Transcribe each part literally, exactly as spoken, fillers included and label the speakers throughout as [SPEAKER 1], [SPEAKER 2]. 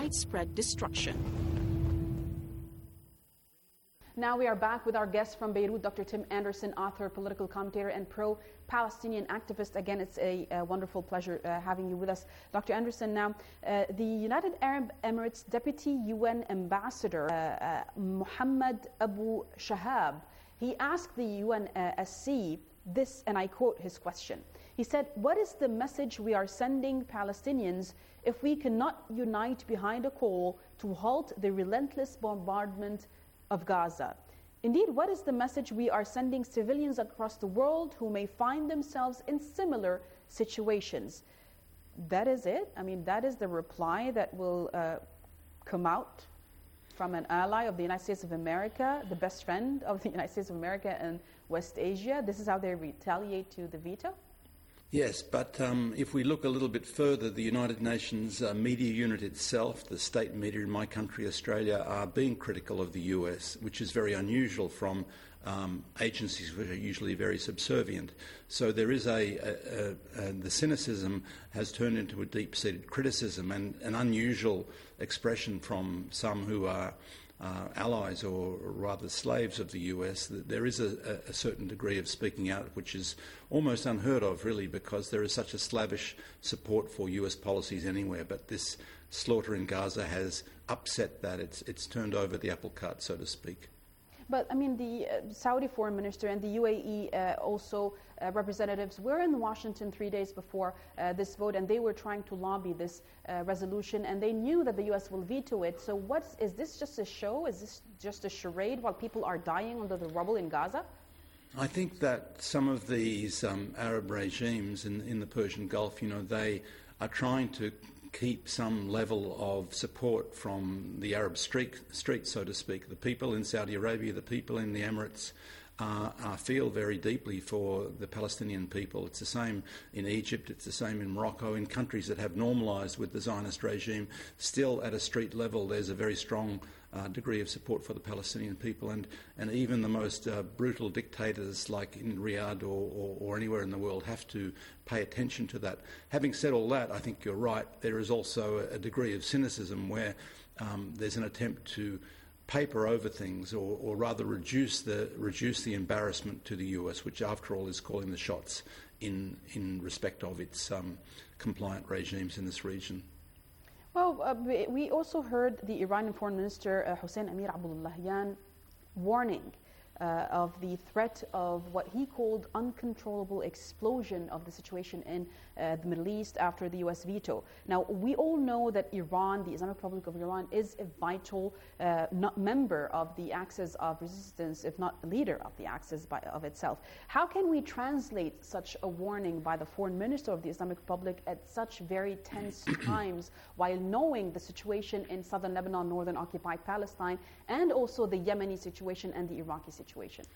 [SPEAKER 1] widespread destruction.
[SPEAKER 2] Now we are back with our guest from Beirut, Doctor Tim Anderson, author, political commentator, and pro-Palestinian activist. Again, it's a, a wonderful pleasure uh, having you with us. Doctor Anderson, now, uh, the United Arab Emirates Deputy U N Ambassador, uh, uh, Muhammad Abu Shahab, he asked the U N S C this, and I quote his question. He said, "What is the message we are sending Palestinians if we cannot unite behind a call to halt the relentless bombardment of Gaza? Indeed, what is the message we are sending civilians across the world who may find themselves in similar situations?" That is it. I mean, that is the reply that will uh, come out from an ally of the United States of America, the best friend of the United States of America in West Asia. This is how they retaliate to the veto?
[SPEAKER 3] Yes, but um, if we look a little bit further, the United Nations uh, media unit itself, the state media in my country, Australia, are being critical of the U S, which is very unusual from um, agencies which are usually very subservient. So there is a, a, a, a the cynicism has turned into a deep-seated criticism and an unusual expression from some who are Uh, allies or rather slaves of the U S. There is a, a certain degree of speaking out which is almost unheard of, really, because there is such a slavish support for U S policies anywhere. But this slaughter in Gaza has upset that. It's, it's turned over the apple cart, so to speak.
[SPEAKER 2] But, I mean, the uh, Saudi foreign minister and the U A E uh, also uh, representatives were in Washington three days before uh, this vote, and they were trying to lobby this uh, resolution, and they knew that the U S will veto it. So what's, is this just a show? Is this just a charade while people are dying under the rubble in Gaza?
[SPEAKER 3] I think that some of these um, Arab regimes in, in the Persian Gulf, you know, they are trying to keep some level of support from the Arab street, street, so to speak. The people in Saudi Arabia, the people in the Emirates uh, uh, feel very deeply for the Palestinian people. It's the same in Egypt, it's the same in Morocco, in countries that have normalised with the Zionist regime. Still at a street level there's a very strong uh, degree of support for the Palestinian people, and, and even the most uh, brutal dictators like in Riyadh or, or, or anywhere in the world have to pay attention to that. Having said all that, I think you're right, there is also a, a degree of cynicism where um, there's an attempt to paper over things, or, or rather reduce the reduce the embarrassment to the U S, which after all is calling the shots in in respect of its um, compliant regimes in this region.
[SPEAKER 2] Well, uh, we also heard the Iranian Foreign Minister uh, Hossein Amir Abdullahian warning uh, of the threat of what he called uncontrollable explosion of the situation in uh, the Middle East after the U S veto. Now, we all know that Iran, the Islamic Republic of Iran, is a vital uh, not member of the Axis of Resistance, if not leader of the Axis by, of itself. How can we translate such a warning by the Foreign Minister of the Islamic Republic at such very tense times, while knowing the situation in southern Lebanon, northern occupied Palestine, and also the Yemeni situation and the Iraqi situation?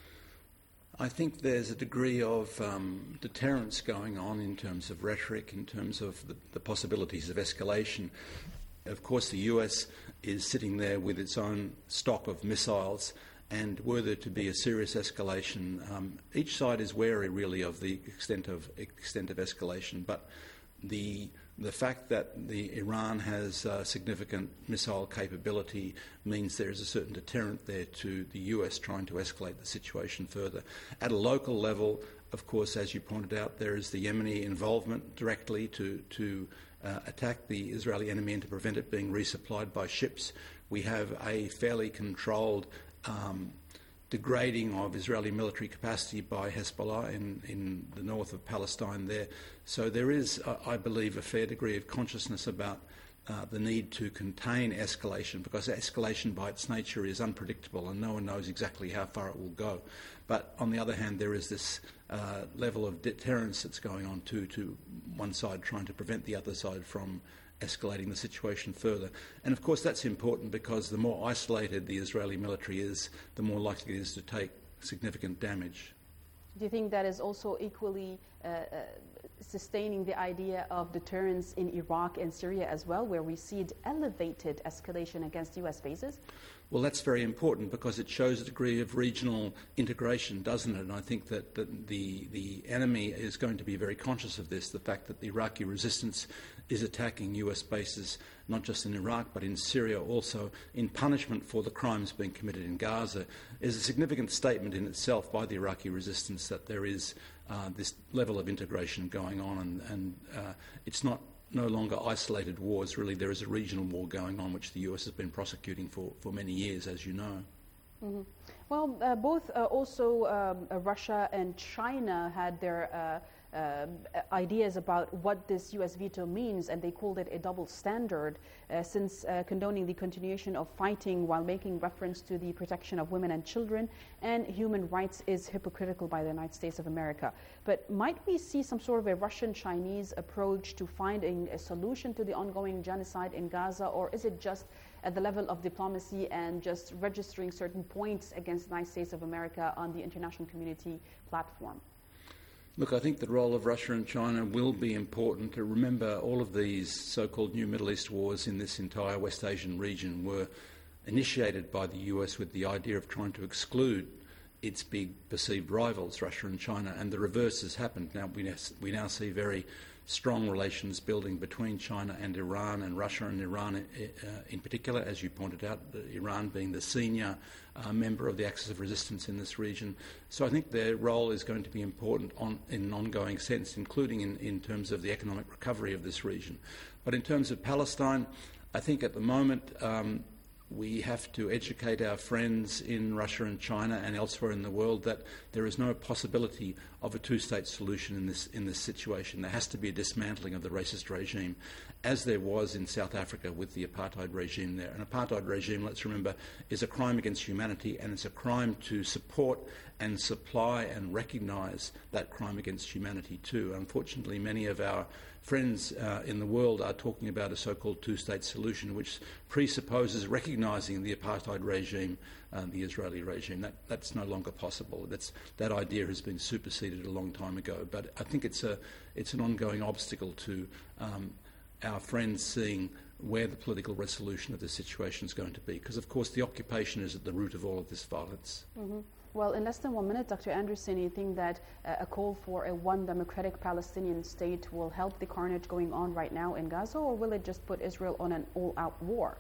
[SPEAKER 3] I think there's a degree of um, deterrence going on in terms of rhetoric, in terms of the, the possibilities of escalation. Of course, the U S is sitting there with its own stock of missiles, and were there to be a serious escalation, um, each side is wary really of the extent of extent of escalation. But the the fact that the Iran has uh, significant missile capability means there is a certain deterrent there to the U S trying to escalate the situation further. At a local level, of course, as you pointed out, there is the Yemeni involvement directly to, to uh, attack the Israeli enemy and to prevent it being resupplied by ships. We have a fairly controlled um, degrading of Israeli military capacity by Hezbollah in, in the north of Palestine there. So there is, uh, I believe, a fair degree of consciousness about uh, the need to contain escalation, because escalation by its nature is unpredictable and no one knows exactly how far it will go. But on the other hand, there is this uh, level of deterrence that's going on too, to one side trying to prevent the other side from escalating the situation further. And of course that's important because the more isolated the Israeli military is, the more likely it is to take significant damage.
[SPEAKER 2] Do you think that is also equally uh, uh, sustaining the idea of deterrence in Iraq and Syria as well, where we see elevated escalation against U S bases?
[SPEAKER 3] Well, that's very important because it shows a degree of regional integration, doesn't it? And I think that, that the, the enemy is going to be very conscious of this, the fact that the Iraqi resistance is attacking U S bases, not just in Iraq but in Syria also, in punishment for the crimes being committed in Gaza, is a significant statement in itself by the Iraqi resistance that there is uh, this level of integration going on, and, and uh, it's not no longer isolated wars. Really, there is a regional war going on which the U S has been prosecuting for, for many years, as you know.
[SPEAKER 2] Mm-hmm. Well, uh, both uh, also um, uh, Russia and China had their uh, uh, ideas about what this U S veto means, and they called it a double standard, uh, since uh, condoning the continuation of fighting while making reference to the protection of women and children and human rights is hypocritical by the United States of America. But might we see some sort of a Russian-Chinese approach to finding a solution to the ongoing genocide in Gaza, or is it just at the level of diplomacy and just registering certain points against the United States of America on the international community platform?
[SPEAKER 3] Look, I think the role of Russia and China will be important. To remember, all of these so-called new Middle East wars in this entire West Asian region were initiated by the U S with the idea of trying to exclude its big perceived rivals, Russia and China, and the reverse has happened. Now we, we now see very strong relations building between China and Iran, and Russia and Iran uh, in particular, as you pointed out, Iran being the senior uh, member of the Axis of Resistance in this region. So I think their role is going to be important on, in an ongoing sense, including in, in terms of the economic recovery of this region. But in terms of Palestine, I think at the moment um, we have to educate our friends in Russia and China and elsewhere in the world that there is no possibility of a two-state solution in this in this situation. There has to be a dismantling of the racist regime, as there was in South Africa with the apartheid regime there. An apartheid regime, let's remember, is a crime against humanity, and it's a crime to support and supply and recognise that crime against humanity too. Unfortunately, many of our friends uh, in the world are talking about a so-called two-state solution, which presupposes recognising the apartheid regime, uh, the Israeli regime. That, that's no longer possible. That's, that idea has been superseded a long time ago. But I think it's a it's an ongoing obstacle to um, our friends seeing where the political resolution of the situation is going to be, because of course the occupation is at the root of all of this violence.
[SPEAKER 2] Mm-hmm. Well, in less than one minute, Doctor Anderson, you think that uh, a call for a one democratic Palestinian state will help the carnage going on right now in Gaza, or will it just put Israel on an all-out war?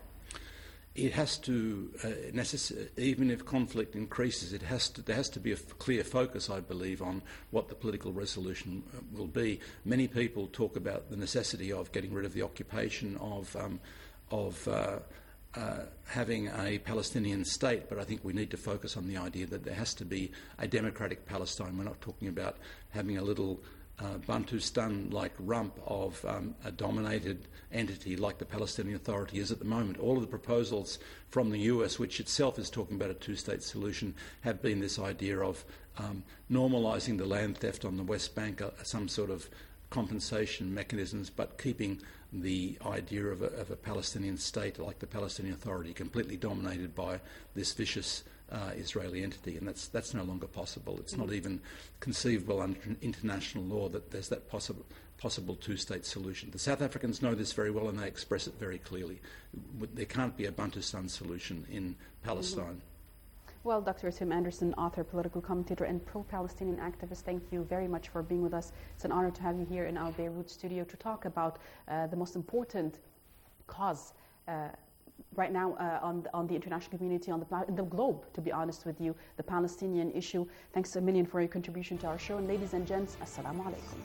[SPEAKER 3] It has to, uh, necess- even if conflict increases, it has to, there has to be a f- clear focus, I believe, on what the political resolution uh, will be. Many people talk about the necessity of getting rid of the occupation, of um, of uh, uh, having a Palestinian state, but I think we need to focus on the idea that there has to be a democratic Palestine. We're not talking about having a little Uh, Bantustan-like rump of um, a dominated entity like the Palestinian Authority is at the moment. All of the proposals from the U S, which itself is talking about a two-state solution, have been this idea of um, normalising the land theft on the West Bank, uh, some sort of compensation mechanisms, but keeping the idea of a, of a Palestinian state like the Palestinian Authority completely dominated by this vicious Uh, Israeli entity, and that's that's no longer possible. It's not even conceivable under international law that there's that possible possible two-state solution. The South Africans know this very well, and they express it very clearly. There can't be a Bantustan solution in Palestine.
[SPEAKER 2] Mm-hmm. Well, Doctor Tim Anderson, author, political commentator, and pro-Palestinian activist, thank you very much for being with us. It's an honor to have you here in our Beirut studio to talk about uh, the most important cause uh, right now uh, on, on the international community, on the, in the globe, to be honest with you, the Palestinian issue. Thanks a million for your contribution to our show. And ladies and gents, assalamu alaikum.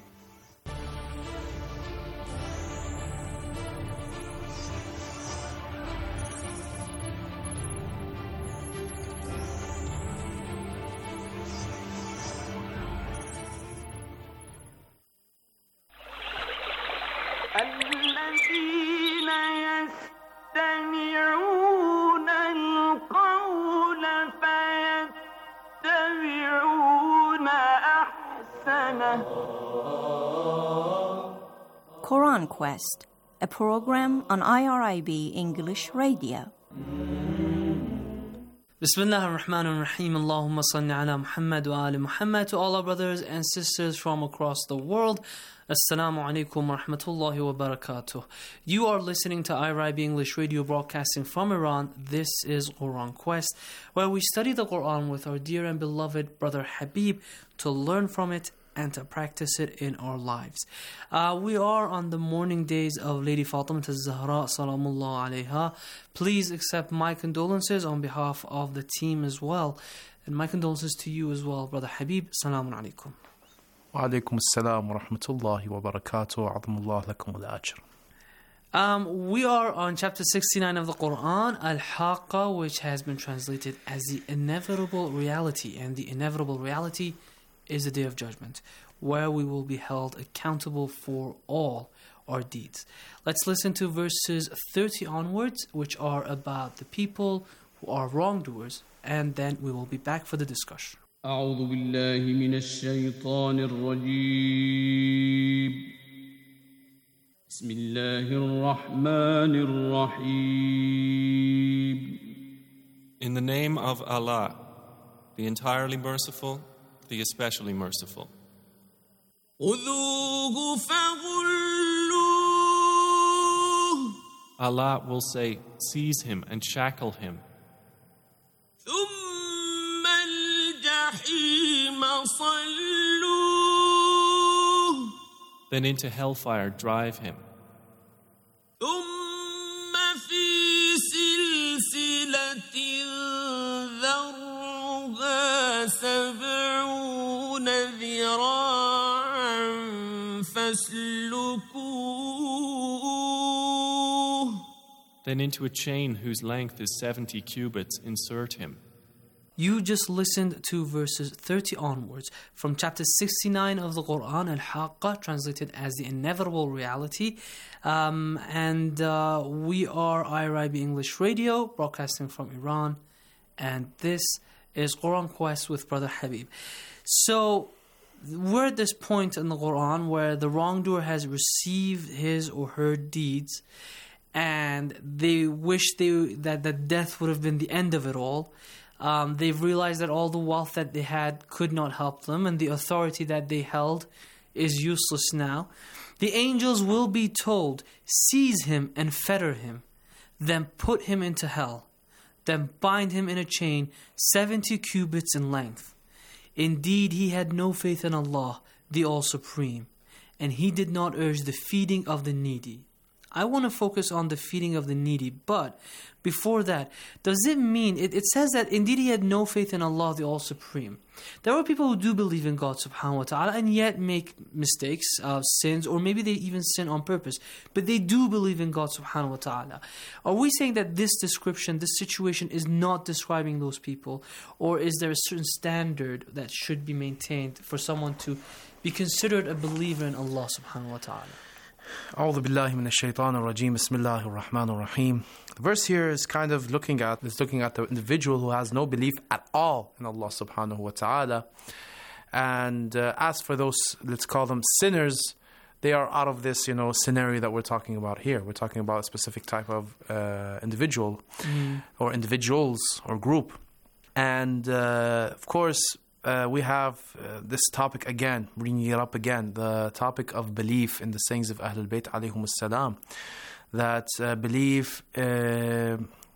[SPEAKER 1] Quran Quest, a program on I R I B English Radio.
[SPEAKER 4] Bismillah ar-Rahman ar-Rahim. Allahumma salli ala Muhammad wa ali Muhammad. To all our brothers and sisters from across the world, Assalamu alaikum wa rahmatullahi wa barakatuh. You are listening to I R I B English Radio, broadcasting from Iran. This is Quran Quest, where we study the Quran with our dear and beloved brother Habib to learn from it and to practice it in our lives. Uh, we are on the mourning days of Lady Fatima al-Zahra salamullah alayha. Please accept my condolences on behalf of the team as well. And my condolences to you as well, Brother Habib. Assalamu alaikum.
[SPEAKER 5] Wa alaikum assalam wa rahmatullahi wa barakatuh. A'adhamullah lakum al-ajr.
[SPEAKER 4] Um, we are on chapter sixty-nine of the Quran, Al-Haqqa, which has been translated as the inevitable reality. And the inevitable reality is the Day of Judgment, where we will be held accountable for all our deeds. Let's listen to verses thirty onwards, which are about the people who are wrongdoers, and then we will be back for the discussion.
[SPEAKER 6] أعوذ بالله من الشيطان الرجيم بسم الله الرحمن الرحيم.
[SPEAKER 7] In the name of Allah, the entirely merciful, the especially merciful.
[SPEAKER 6] خذوه فغلوه.
[SPEAKER 7] Allah will say, seize him and shackle him.
[SPEAKER 6] ثم الجحيم صلوه.
[SPEAKER 7] Then into hellfire drive him.
[SPEAKER 6] ثم في سلسلة ذرعها سبعون ذراعا فاسلكوه.
[SPEAKER 7] Then into a chain whose length is seventy cubits insert him.
[SPEAKER 4] You just listened to verses thirty onwards from chapter sixty-nine of the Quran, Al-Haqqa, translated as the inevitable reality. Um, and uh, we are I R I B English Radio, broadcasting from Iran. And this is Quran Quest with Brother Habib. So we're at this point in the Quran where the wrongdoer has received his or her deeds, and they wish they that, that death would have been the end of it all. Um, they've realized that all the wealth that they had could not help them, and the authority that they held is useless now. The angels will be told, seize him and fetter him, then put him into hell, then bind him in a chain seventy cubits in length. Indeed, he had no faith in Allah, the All-Supreme, and he did not urge the feeding of the needy. I want to focus on the feeding of the needy, but before that, does it mean, it, it says that indeed he had no faith in Allah, the All-Supreme. There are people who do believe in God subhanahu wa ta'ala and yet make mistakes, uh, sins, or maybe they even sin on purpose, but they do believe in God subhanahu wa ta'ala. Are we saying that this description, this situation is not describing those people, or is there a certain standard that should be maintained for someone to be considered a believer in Allah subhanahu wa ta'ala?
[SPEAKER 5] أعوذ بالله من الشيطان الرجيم بسم الله الرحمن الرحيم. The verse here is kind of looking at is looking at the individual who has no belief at all in Allah subhanahu wa ta'ala. And uh, as for those, let's call them sinners, they are out of this, you know, scenario that we're talking about here. We're talking about a specific type of uh, individual mm. or individuals or group. And uh, of course, Uh, we have uh, this topic again, bringing it up again, the topic of belief in the sayings of Ahlul Bayt alayhum as-salam, that uh, belief uh,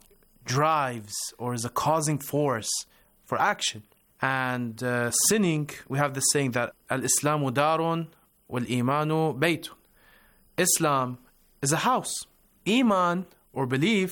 [SPEAKER 5] drives or is a causing force for action. And uh, sinning, we have the saying that al-Islamu darun wal-imanu baytun. Islam is a house. Iman or belief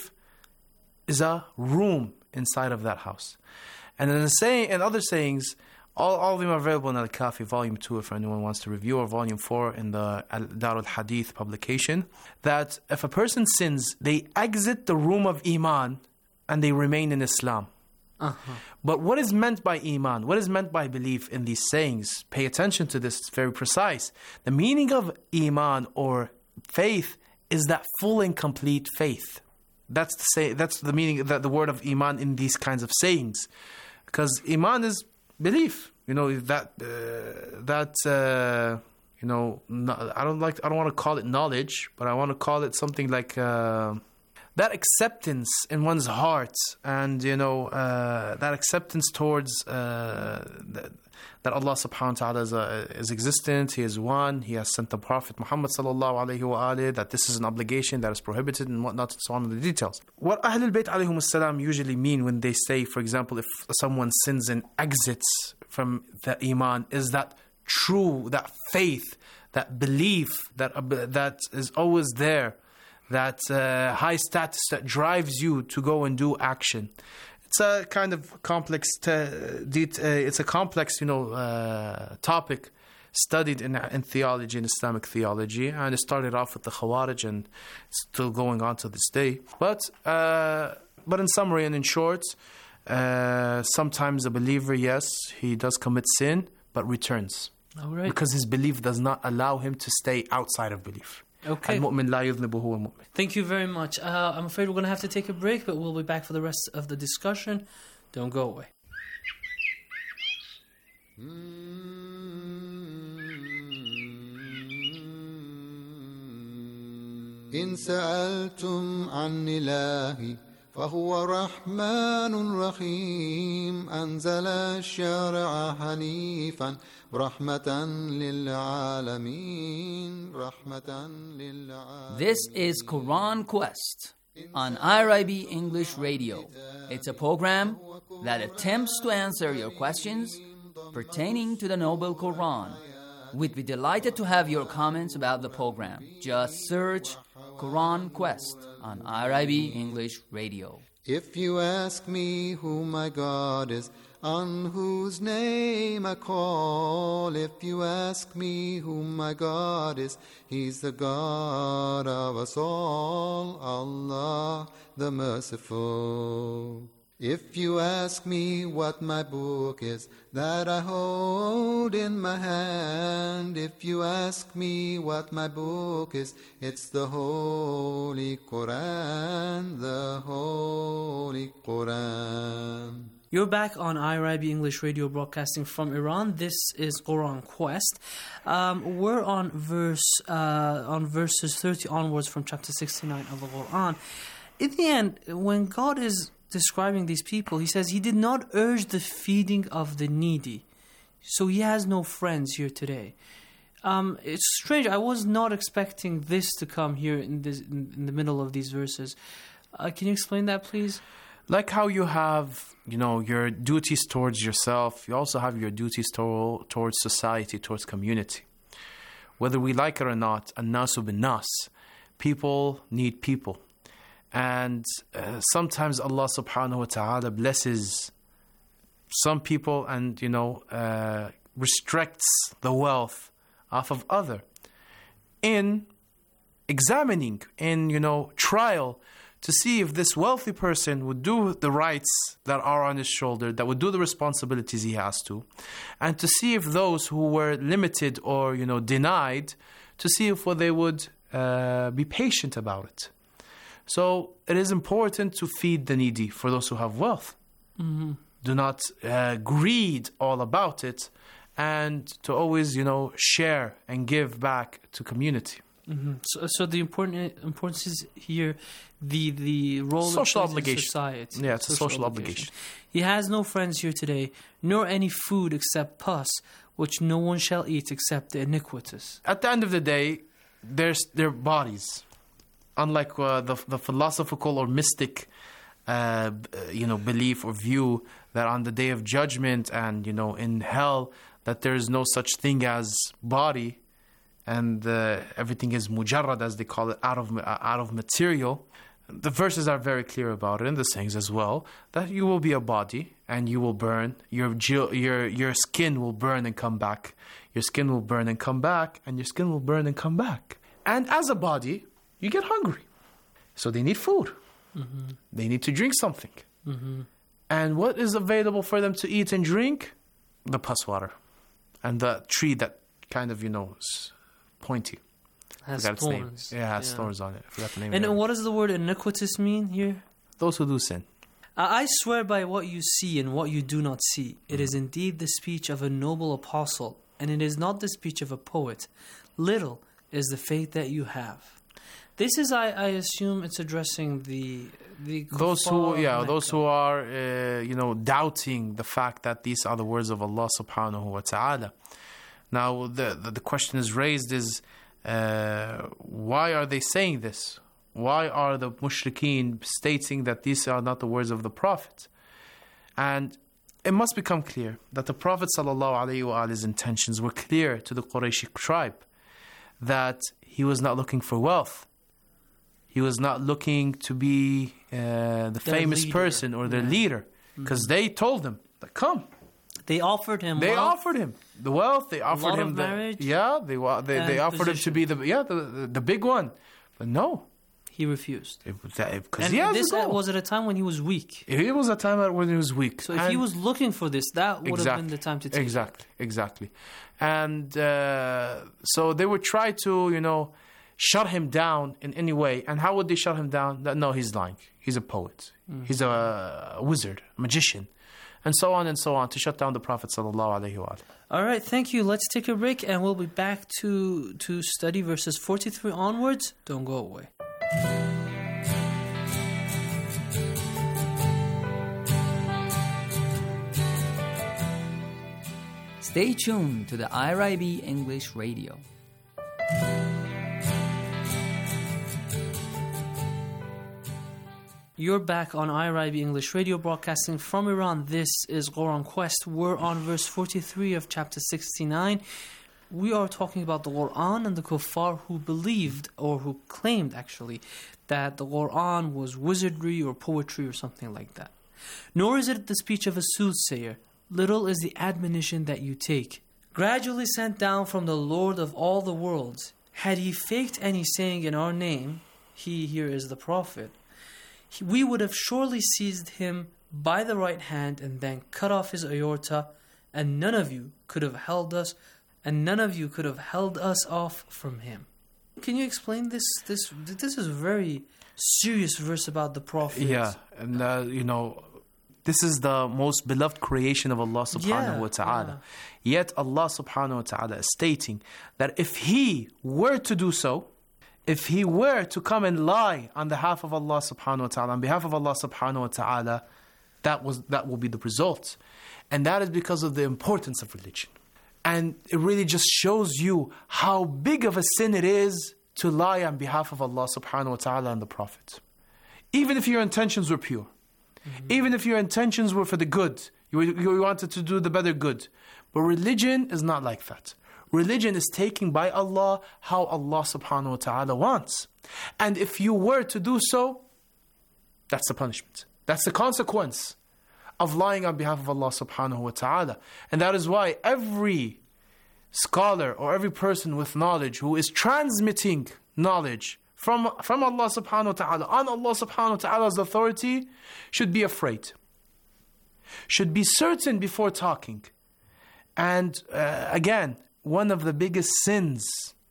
[SPEAKER 5] is a room inside of that house. And in the saying, and other sayings, all, all of them are available in Al-Kafi, Volume two, if anyone wants to review, or Volume four in the Dar al-Hadith publication, that if a person sins, they exit the room of Iman and they remain in Islam. Uh-huh. But what is meant by Iman? What is meant by belief in these sayings? Pay attention to this, it's very precise. The meaning of Iman or faith is that full and complete faith. That's the, say, that's the meaning, that the word of Iman in these kinds of sayings. Because Iman is belief, you know, that, uh, that uh, you know, no, I don't like, I don't want to call it knowledge, but I want to call it something like uh, that acceptance in one's heart, and, you know, uh, that acceptance towards uh, that, that Allah subhanahu wa ta'ala is, uh, is existent, He is one, He has sent the Prophet Muhammad sallallahu alayhi wa alayhi, that this is an obligation that is prohibited and whatnot, and so on, the details. What Ahlul Bayt alayhum as-salam usually mean when they say, for example, if someone sins and exits from the Iman, is that true, that faith, that belief that uh, that is always there, that uh, high status that drives you to go and do action. It's a kind of complex, te- det- uh, it's a complex, you know, uh, topic studied in, in theology, in Islamic theology, and it started off with the Khawarij and it's still going on to this day. But, uh, but in summary and in short, uh, sometimes a believer, yes, he does commit sin, but returns.
[SPEAKER 4] All right.
[SPEAKER 5] Because his belief does not allow him to stay outside of belief.
[SPEAKER 4] Okay.
[SPEAKER 5] المؤمن لا يذنب هو المؤمن.
[SPEAKER 4] Thank you very much. Uh, I'm afraid we're going to have to take a break, but we'll be back for the rest of the discussion. Don't go away.
[SPEAKER 8] إن سألتم عن إلهي فهو رحمن رحيم أنزل الشرع حنيفا رحمة للعالمين رحمة للعالمين.
[SPEAKER 9] This is Quran Quest on I R I B English Radio. It's a program that attempts to answer your questions pertaining to the Noble Quran. We'd be delighted to have your comments about the program. Just search Quran Quest on I R I B English Radio.
[SPEAKER 8] If you ask me who my God is, on whose name I call, if you ask me who my God is, He's the God of us all, Allah the Merciful. If you ask me what my book is that I hold in my hand, if you ask me what my book is, it's the Holy Quran, the Holy Quran.
[SPEAKER 4] You're back on I R I B English Radio, broadcasting from Iran. This is Quran Quest. Um, we're on verse uh, on verses thirty onwards from chapter sixty-nine of the Quran. In the end, when God is describing these people, He says He did not urge the feeding of the needy, so He has no friends here today. Um, it's strange. I was not expecting this to come here in this in, in the middle of these verses. Uh, can you explain that, please?
[SPEAKER 5] Like how you have, you know, your duties towards yourself, you also have your duties to- towards society, towards community. Whether we like it or not, an-nasu bin-nas, people need people. And uh, sometimes Allah subhanahu wa ta'ala blesses some people and, you know, uh, restricts the wealth off of other. In examining, in, you know, trial, to see if this wealthy person would do the rights that are on his shoulder, that would do the responsibilities he has to, and to see if those who were limited or, you know, denied, to see if well, they would uh, be patient about it. So it is important to feed the needy for those who have wealth.
[SPEAKER 4] Mm-hmm.
[SPEAKER 5] Do not uh, greed all about it, and to always, you know, share and give back to community.
[SPEAKER 4] Mm-hmm. So, so the important importance is here the the role
[SPEAKER 5] social
[SPEAKER 4] of
[SPEAKER 5] obligation.
[SPEAKER 4] Society.
[SPEAKER 5] Yeah, it's
[SPEAKER 4] social
[SPEAKER 5] a social
[SPEAKER 4] obligation.
[SPEAKER 5] obligation.
[SPEAKER 4] He has no friends here today, nor any food except pus, which no one shall eat except the iniquitous.
[SPEAKER 5] At the end of the day, there's their bodies. Unlike uh, the the philosophical or mystic, uh, you know, belief or view that on the day of judgment and, you know, in hell, that there is no such thing as body. And uh, everything is mujarrad, as they call it, out of uh, out of material. The verses are very clear about it, and the sayings as well, that you will be a body and you will burn. Your your your skin will burn and come back. Your skin will burn and come back, and your skin will burn and come back. And as a body, you get hungry, so they need food.
[SPEAKER 4] Mm-hmm.
[SPEAKER 5] They need to drink something.
[SPEAKER 4] Mm-hmm.
[SPEAKER 5] And what is available for them to eat and drink? The pus water, and the tree that kind of, you know, pointy.
[SPEAKER 4] Has
[SPEAKER 5] Forgot its name.
[SPEAKER 4] thorns.
[SPEAKER 5] Yeah, it has
[SPEAKER 4] Yeah.
[SPEAKER 5] thorns on it. I forgot the name.
[SPEAKER 4] And
[SPEAKER 5] of it.
[SPEAKER 4] what does the word iniquitous mean here?
[SPEAKER 5] Those who do sin.
[SPEAKER 4] Uh, I swear by what you see and what you do not see. It is indeed the speech of a noble apostle, and it is not the speech of a poet. Little is the faith that you have. This is, I, I assume, it's addressing the the
[SPEAKER 5] Those
[SPEAKER 4] kuffar
[SPEAKER 5] who,
[SPEAKER 4] of
[SPEAKER 5] yeah,
[SPEAKER 4] Mecca.
[SPEAKER 5] those who are, uh, you know, doubting the fact that these are the words of Allah subhanahu wa ta'ala. Now, the, the the question is raised is, uh, why are they saying this? Why are the mushrikeen stating that these are not the words of the Prophet? And it must become clear that the Prophet ﷺ's intentions were clear to the Qurayshi tribe, that he was not looking for wealth. He was not looking to be uh, the
[SPEAKER 4] Their
[SPEAKER 5] famous
[SPEAKER 4] leader.
[SPEAKER 5] person or their
[SPEAKER 4] Yeah.
[SPEAKER 5] leader, because they told him, that, come.
[SPEAKER 4] They offered him
[SPEAKER 5] They
[SPEAKER 4] wealth.
[SPEAKER 5] offered him the wealth. They offered
[SPEAKER 4] lot
[SPEAKER 5] him
[SPEAKER 4] of
[SPEAKER 5] the
[SPEAKER 4] marriage
[SPEAKER 5] yeah. They wa- they, they
[SPEAKER 4] and
[SPEAKER 5] offered him to
[SPEAKER 4] position.
[SPEAKER 5] be the yeah the, the, the big one, but no,
[SPEAKER 4] He refused.
[SPEAKER 5] because
[SPEAKER 4] And
[SPEAKER 5] he has
[SPEAKER 4] this
[SPEAKER 5] to go.
[SPEAKER 4] was at a time when he was weak.
[SPEAKER 5] It was a time when he was weak.
[SPEAKER 4] So if he
[SPEAKER 5] And-
[SPEAKER 4] was looking for this, that would have
[SPEAKER 5] Exactly.
[SPEAKER 4] been the time to take
[SPEAKER 5] Exactly, exactly. And uh, so they would try to, you know, shut him down in any way. And how would they shut him down? That no, he's lying. He's a poet.
[SPEAKER 4] Mm.
[SPEAKER 5] He's a, a wizard, a magician, and so on and so on to shut down the Prophet sallallahu alaihi wasallam.
[SPEAKER 4] All right, thank you. Let's take a break and we'll be back to, to study verses forty-three onwards. Don't go away.
[SPEAKER 9] Stay tuned to the I R I B English Radio.
[SPEAKER 4] You're back on I R I B English Radio, broadcasting from Iran. This is Quran Quest. We're on verse forty-three of chapter sixty-nine. We are talking about the Quran and the kuffar who believed, or who claimed actually, that the Quran was wizardry or poetry or something like that. Nor is it the speech of a soothsayer. Little is the admonition that you take. Gradually sent down from the Lord of all the worlds. Had he faked any saying in our name, he here is the Prophet, we would have surely seized him by the right hand and then cut off his aorta, and none of you could have held us, and none of you could have held us off from him. Can you explain this? This this is a very serious verse about the Prophet.
[SPEAKER 5] Yeah, and uh, you know, this is the most beloved creation of Allah subhanahu
[SPEAKER 4] Yeah,
[SPEAKER 5] wa ta'ala. Yet Allah subhanahu wa ta'ala is stating that if He were to do so, if He were to come and lie on behalf of Allah subhanahu wa ta'ala, on behalf of Allah subhanahu wa ta'ala, that was that will be the result. And that is because of the importance of religion. And it really just shows you how big of a sin it is to lie on behalf of Allah subhanahu wa ta'ala and the Prophet. Even if your intentions were pure. Mm-hmm. Even if your intentions were for the good. You, you wanted to do the better good. But religion is not like that. Religion is taking by Allah how Allah subhanahu wa ta'ala wants. And if you were to do so, that's the punishment. That's the consequence of lying on behalf of Allah subhanahu wa ta'ala. And that is why every scholar or every person with knowledge who is transmitting knowledge from, from Allah subhanahu wa ta'ala on Allah subhanahu wa ta'ala's authority should be afraid. Should be certain before talking. And uh, again, one of the biggest sins,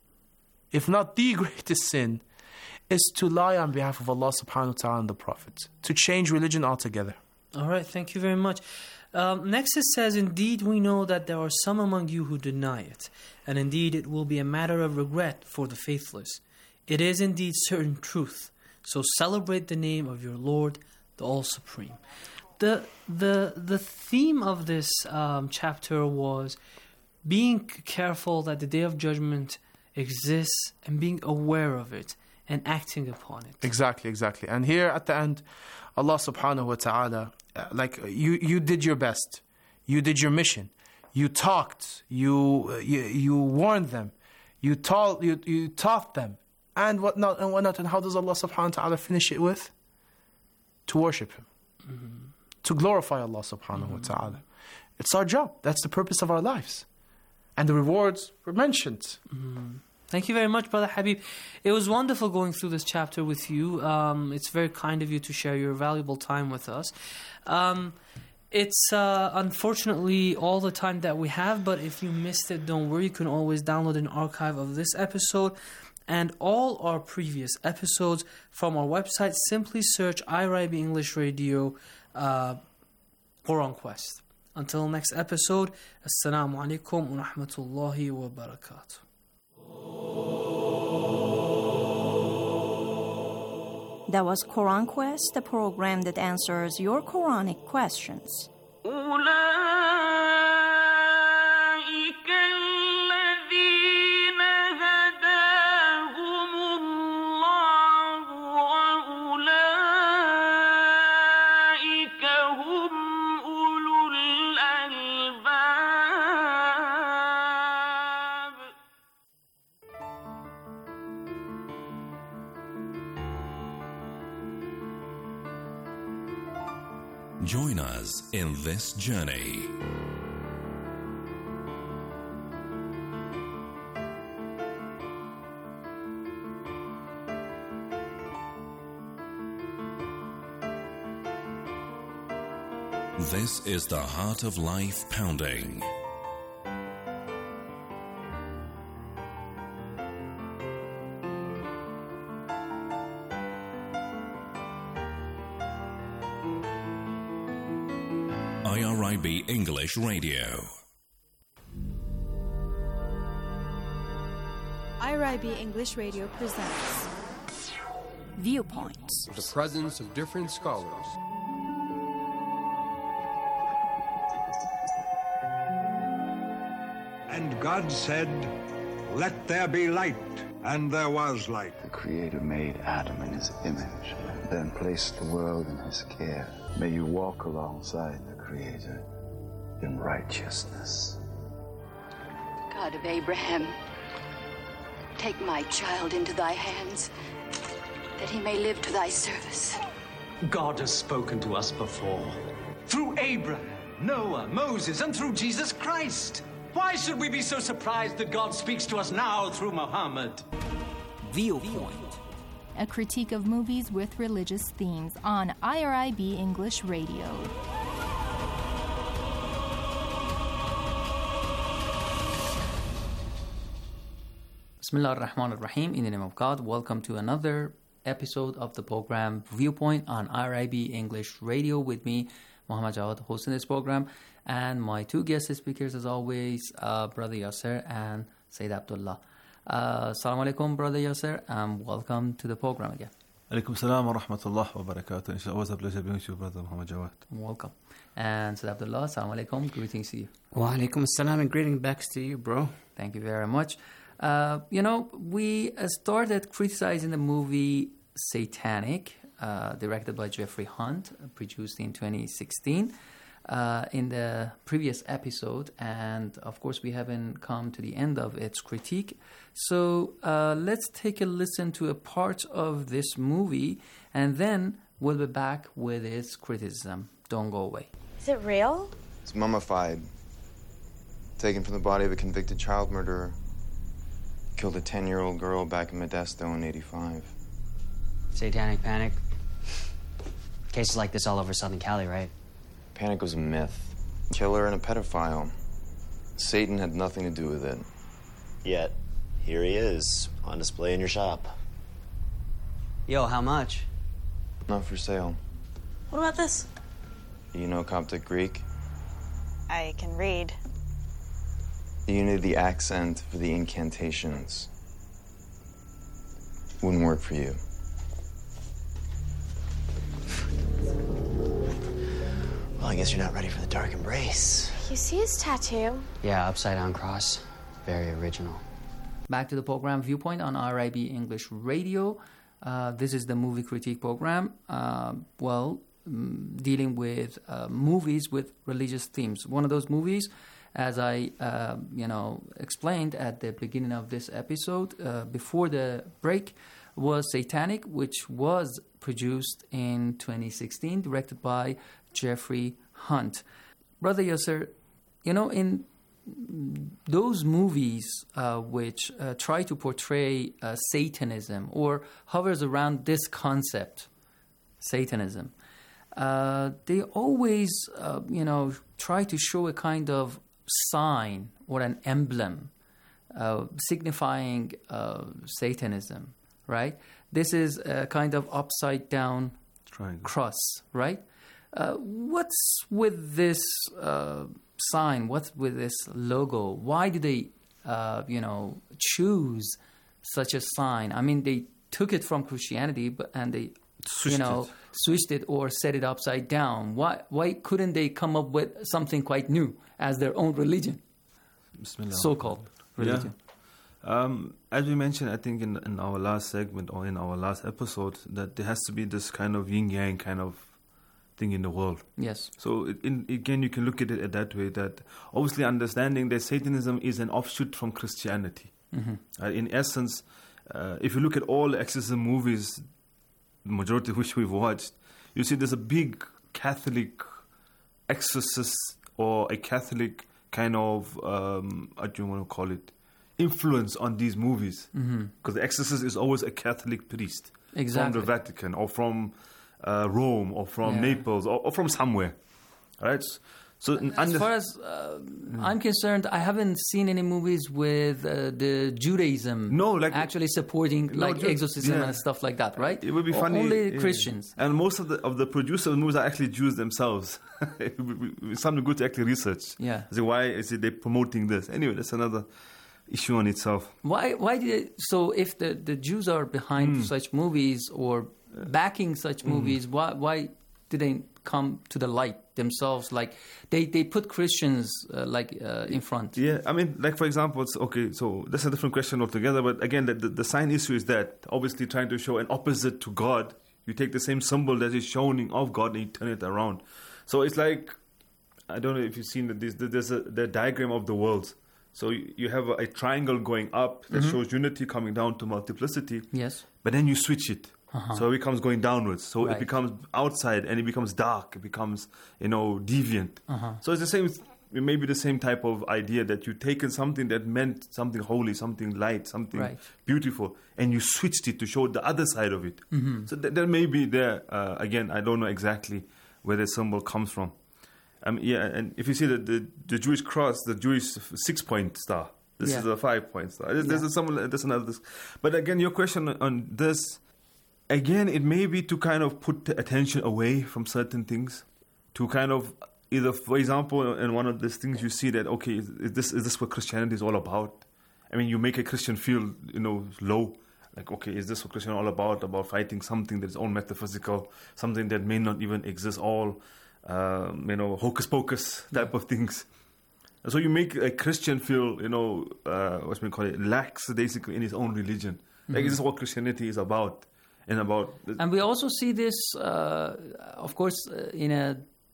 [SPEAKER 5] if not the greatest sin, is to lie on behalf of Allah subhanahu wa ta'ala and the Prophet. To change religion altogether.
[SPEAKER 4] All right, thank you very much. Um, next it says, indeed we know that there are some among you who deny it, and indeed it will be a matter of regret for the faithless. It is indeed certain truth, so celebrate the name of your Lord, the All-Supreme. The, the, the theme of this um, chapter was being careful that the Day of Judgment exists and being aware of it and acting upon it.
[SPEAKER 5] Exactly, exactly. And here at the end, Allah subhanahu wa ta'ala, uh, like you, you did your best. You did your mission. You talked. You, uh, you, you warned them. You taught, you, you taught them. And whatnot, and whatnot. And how does Allah subhanahu wa ta'ala finish it with? To worship Him. Mm-hmm. To glorify Allah subhanahu mm-hmm. wa ta'ala. It's our job. That's the purpose of our lives. And the rewards were mentioned.
[SPEAKER 4] Mm-hmm. Thank you very much, Brother Habib. It was wonderful going through this chapter with you. Um, it's very kind of you to share your valuable time with us. Um, it's uh, unfortunately all the time that we have, but if you missed it, don't worry. You can always download an archive of this episode and all our previous episodes from our website. Simply search I R I B English Radio uh, Quran Quest. Until next episode, Assalamu alaikum wa rahmatullahi wa barakatuh.
[SPEAKER 1] That was Quran Quest, the program that answers your Quranic questions.
[SPEAKER 6] أولئك هم أولو
[SPEAKER 10] Join us in this journey. This is the Heart of Life Pounding. I R I B English Radio.
[SPEAKER 11] I R I B English Radio presents
[SPEAKER 1] Viewpoints.
[SPEAKER 12] The presence of different scholars.
[SPEAKER 13] And God said, "Let there be light," and there was light.
[SPEAKER 14] The Creator made Adam in his image, then placed the world in his care. May you walk alongside the Creator in righteousness.
[SPEAKER 15] God of Abraham, take my child into thy hands, that he may live to thy service.
[SPEAKER 16] God has spoken to us before, through Abraham, Noah, Moses, and through Jesus Christ. Why should we be so surprised that God speaks to us now through Muhammad?
[SPEAKER 11] Viewpoint, a critique of movies with religious themes on I R I B English Radio.
[SPEAKER 9] Bismillah ar-Rahman ar-Rahim. In the name of God, welcome to another episode of the program Viewpoint on I R I B English Radio with me, Muhammad Jawad, hosting this program, and my two guest speakers, as always, uh, Brother Yasser and Sayyid Abdullah. Uh, Assalamu alaikum, Brother Yasser, and welcome to the program again.
[SPEAKER 17] Alaikum salam wa rahmatullah wa barakatuh. It's always a pleasure being with you, Brother Muhammad Jawad.
[SPEAKER 9] Welcome. And Sayyid Abdullah, Assalamu alaikum, greetings to you.
[SPEAKER 18] Wa alaikum assalam and greeting back to you, bro.
[SPEAKER 9] Thank you very much. Uh, you know, we uh, started criticizing the movie Satanic, uh, directed by Jeffrey Hunt, produced in twenty sixteen, uh, in the previous episode. And, of course, we haven't come to the end of its critique. So uh, let's take a listen to a part of this movie, and then we'll be back with its criticism. Don't go away.
[SPEAKER 19] Is it real?
[SPEAKER 20] It's mummified. Taken from the body of a convicted child murderer. Killed a ten-year-old girl back in Modesto in eighty-five.
[SPEAKER 18] Satanic Panic. Cases like this all over Southern Cali, right?
[SPEAKER 20] Panic was a myth. Killer and a pedophile. Satan had nothing to do with it.
[SPEAKER 21] Yet, here he is, on display in your shop.
[SPEAKER 18] Yo, how much?
[SPEAKER 20] Not for sale.
[SPEAKER 19] What about this?
[SPEAKER 20] You know Coptic Greek?
[SPEAKER 19] I can read.
[SPEAKER 20] You need the accent for the incantations. Wouldn't work for you.
[SPEAKER 21] Well, I guess you're not ready for the dark embrace.
[SPEAKER 19] You see his tattoo?
[SPEAKER 18] Yeah, upside down cross. Very original.
[SPEAKER 9] Back to the program Viewpoint on I R I B English Radio. Uh, this is the movie critique program. Uh, well, um, dealing with uh, movies with religious themes. One of those movies, as I, uh, you know, explained at the beginning of this episode, uh, before the break, was Satanic, which was produced in twenty sixteen, directed by Jeffrey Hunt. Brother Yasser, you know, in those movies uh, which uh, try to portray uh, Satanism or hovers around this concept, Satanism, uh, they always, uh, you know, try to show a kind of sign or an emblem uh, signifying uh, Satanism, right? This is a kind of upside down
[SPEAKER 17] Triangle.
[SPEAKER 9] cross, right? Uh, what's with this uh, sign? What's with this logo? Why do they, uh, you know, choose such a sign? I mean, they took it from Christianity, but and they, switched you know, it. switched it or set it upside down. Why? Why couldn't they come up with something quite new as their own religion,
[SPEAKER 17] Bismillah.
[SPEAKER 9] So-called religion?
[SPEAKER 17] Yeah. Um, as we mentioned, I think in in our last segment or in our last episode, that there has to be this kind of yin-yang kind of thing in the world.
[SPEAKER 9] Yes.
[SPEAKER 17] So it, in, again, you can look at it that way, that obviously understanding that Satanism is an offshoot from Christianity.
[SPEAKER 9] Mm-hmm.
[SPEAKER 17] Uh, in essence, uh, if you look at all the exorcism movies, the majority of which we've watched, you see there's a big Catholic exorcist or a Catholic kind of, um, what do you want to call it, influence on these movies. Because
[SPEAKER 9] Mhm.
[SPEAKER 17] the exorcist is always a Catholic priest.
[SPEAKER 9] Exactly.
[SPEAKER 17] From the Vatican or from uh, Rome or from
[SPEAKER 9] Yeah.
[SPEAKER 17] Naples or, or from somewhere. Right? So,
[SPEAKER 9] As
[SPEAKER 17] under-
[SPEAKER 9] far as uh, I'm concerned, I haven't seen any movies with uh, the Judaism
[SPEAKER 17] no, like,
[SPEAKER 9] actually supporting
[SPEAKER 17] No,
[SPEAKER 9] like
[SPEAKER 17] Ju-
[SPEAKER 9] exorcism
[SPEAKER 17] yeah.
[SPEAKER 9] and stuff like that, right?
[SPEAKER 17] It would be
[SPEAKER 9] O-
[SPEAKER 17] funny.
[SPEAKER 9] Only
[SPEAKER 17] yeah.
[SPEAKER 9] Christians.
[SPEAKER 17] And most of the of the producers of movies are actually Jews themselves. It would be something good to actually research.
[SPEAKER 9] Yeah.
[SPEAKER 17] So why is it they promoting this? Anyway, that's another issue on itself.
[SPEAKER 9] Why? Why did it, so? If the, the Jews are behind
[SPEAKER 17] Mm.
[SPEAKER 9] such movies or backing such
[SPEAKER 17] Mm.
[SPEAKER 9] movies, why why did they come to the light themselves? Like they, they put Christians uh, like uh, in front.
[SPEAKER 17] Yeah, I mean, like for example, it's okay. So that's a different question altogether. But again, the, the, the sign issue is that obviously trying to show an opposite to God, you take the same symbol that is showing of God and you turn it around. So it's like, I don't know if you've seen that this, there's a the diagram of the worlds. So you, you have a, a triangle going up that
[SPEAKER 9] Mhm.
[SPEAKER 17] shows unity coming down to multiplicity.
[SPEAKER 9] Yes.
[SPEAKER 17] But then you switch it.
[SPEAKER 9] Uh-huh.
[SPEAKER 17] So it becomes going downwards. So
[SPEAKER 9] Right.
[SPEAKER 17] it becomes outside and it becomes dark. It becomes, you know, deviant.
[SPEAKER 9] Uh-huh.
[SPEAKER 17] So it's the same, maybe the same type of idea that you've taken something that meant something holy, something light, something
[SPEAKER 9] Right.
[SPEAKER 17] beautiful, and you switched it to show the other side of it.
[SPEAKER 9] Mhm.
[SPEAKER 17] So that, that may be there. Uh, again, I don't know exactly where the symbol comes from. Um, yeah, and if you see the, the, the Jewish cross, the Jewish six-point star, this
[SPEAKER 9] Yeah.
[SPEAKER 17] is a five-point star. There's,
[SPEAKER 9] Yeah.
[SPEAKER 17] there's, some, there's another. But again, your question on this, again, it may be to kind of put the attention away from certain things, to kind of either, for example, in one of these things, you see that, okay, is, is this is this what Christianity is all about? I mean, you make a Christian feel, you know, low. Like, okay, is this what Christianity is all about? About fighting something that is all metaphysical, something that may not even exist, all, um, you know, hocus pocus type of things. So you make a Christian feel, you know, uh, what we call it, lax basically in his own religion. Like,
[SPEAKER 9] Mhm.
[SPEAKER 17] this is what Christianity is about. And about
[SPEAKER 9] And we also see this, uh, of course, uh, in a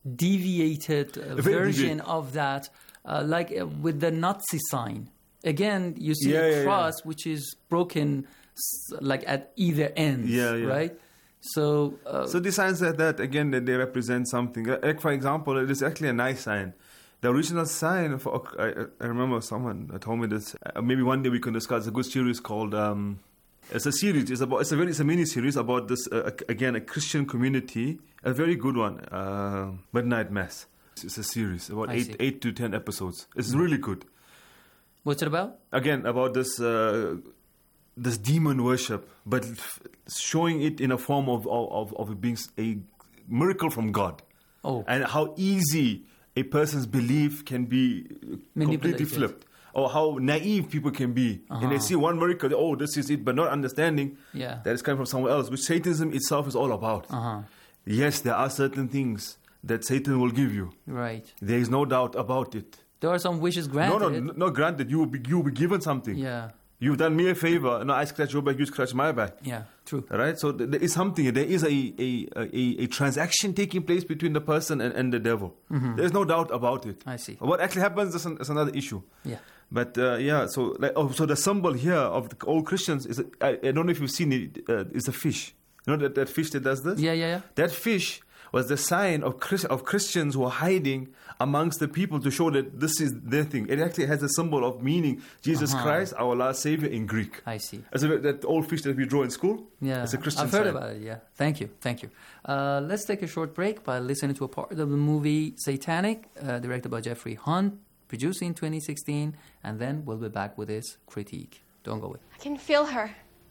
[SPEAKER 9] deviated uh,
[SPEAKER 17] Very
[SPEAKER 9] version
[SPEAKER 17] deviated.
[SPEAKER 9] of that, uh, like uh, with the Nazi sign. Again, you see
[SPEAKER 17] Yeah,
[SPEAKER 9] a
[SPEAKER 17] yeah, yeah.
[SPEAKER 9] cross which is broken, s- like at either end,
[SPEAKER 17] Yeah, yeah.
[SPEAKER 9] right? So, uh,
[SPEAKER 17] So the signs like that, again, that they represent something. Like, for example, it is actually a nice sign. The original sign, for, I, I remember someone told me this. Uh, maybe one day we can discuss a good series called. Um, it's a series. It's about. It's a very. It's a mini series about this. Uh, again, a Christian community. A very good one. Uh, Midnight Mass. It's a series about
[SPEAKER 9] I
[SPEAKER 17] eight,
[SPEAKER 9] see.
[SPEAKER 17] eight to ten episodes. It's really good.
[SPEAKER 9] what's it about?
[SPEAKER 17] Again, about this. Uh, this demon worship, but f- showing it in a form of of of it being a miracle from God.
[SPEAKER 9] Oh.
[SPEAKER 17] And how easy a person's belief can be completely
[SPEAKER 9] Manipulated.
[SPEAKER 17] flipped, or how naive people can be, and they
[SPEAKER 9] Uh-huh.
[SPEAKER 17] see one miracle, oh, this is it, but not understanding
[SPEAKER 9] Yeah.
[SPEAKER 17] that it's coming from somewhere else, which Satanism itself is all about.
[SPEAKER 9] Uh-huh.
[SPEAKER 17] Yes, there are certain things that Satan will give you.
[SPEAKER 9] Right.
[SPEAKER 17] There is no doubt about it.
[SPEAKER 9] There are some wishes granted.
[SPEAKER 17] No, no, no, no, granted, you will be you will be given something.
[SPEAKER 9] Yeah.
[SPEAKER 17] You've done me a favor. No, I scratch your back, you scratch my back.
[SPEAKER 9] Yeah, true.
[SPEAKER 17] Right? So th- there is something, there is a, a, a, a transaction taking place between the person and, and the devil.
[SPEAKER 9] Mhm.
[SPEAKER 17] There's no doubt about it.
[SPEAKER 9] I see.
[SPEAKER 17] What actually happens is, an, is another issue.
[SPEAKER 9] Yeah.
[SPEAKER 17] But uh, yeah, so like, oh, so the symbol here of the old Christians is, a, I, I don't know if you've seen it, uh, is a fish. You know that, that fish that does this?
[SPEAKER 9] Yeah, yeah, yeah.
[SPEAKER 17] That fish was the sign of, Chris, of Christians who are hiding amongst the people to show that this is their thing. It actually has a symbol of meaning Jesus
[SPEAKER 9] Uh-huh.
[SPEAKER 17] Christ, our Lord Savior, in Greek.
[SPEAKER 9] I see.
[SPEAKER 17] As a, that old fish that we draw in school.
[SPEAKER 9] Yeah,
[SPEAKER 17] It's a Christian
[SPEAKER 9] I've heard
[SPEAKER 17] sign.
[SPEAKER 9] about it. Yeah, thank you, thank you. Uh, let's take a short break by listening to a part of the movie Satanic, uh, directed by Jeffrey Hunt, produced in twenty sixteen, and then we'll be back with his critique. Don't go away.
[SPEAKER 19] I can feel her.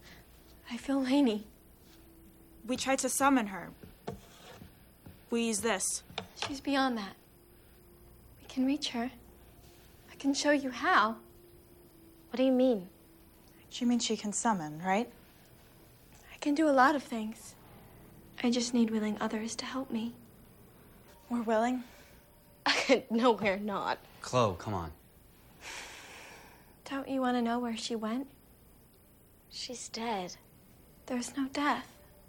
[SPEAKER 19] I feel Lainey.
[SPEAKER 3] We tried to summon her. We use this.
[SPEAKER 19] She's beyond that. We can reach her. I can show you how. What do you mean?
[SPEAKER 3] She means she can summon, right?
[SPEAKER 19] I can do a lot of things. I just need willing others to help me.
[SPEAKER 3] We're willing?
[SPEAKER 19] No, we're not.
[SPEAKER 18] Chloe, come on.
[SPEAKER 19] Don't you want to know where she went? She's dead. There's no death.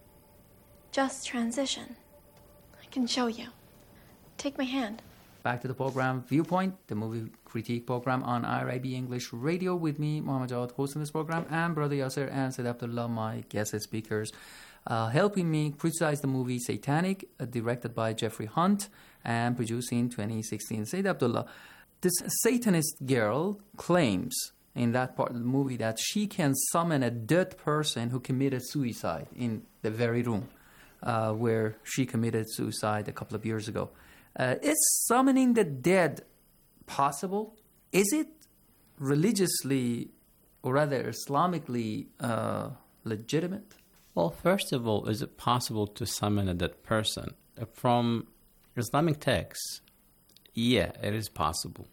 [SPEAKER 19] Just transition. I can show you. Take my hand.
[SPEAKER 9] Back to the program Viewpoint, the movie critique program on I R I B English Radio with me, Mohammed Jawad, hosting this program, and Brother Yasser and Said Abdullah, my guest speakers. uh, helping me criticize the movie Satanic, uh, directed by Jeffrey Hunt and produced in twenty sixteen. Sayyid Abdullah, this Satanist girl claims in that part of the movie that she can summon a dead person who committed suicide in the very room uh, where she committed suicide a couple of years ago. Uh, is summoning the dead possible? Is it religiously, or rather Islamically, uh, legitimate?
[SPEAKER 2] Well, first of all, is it possible to summon a dead person? From Islamic texts, yeah, it is possible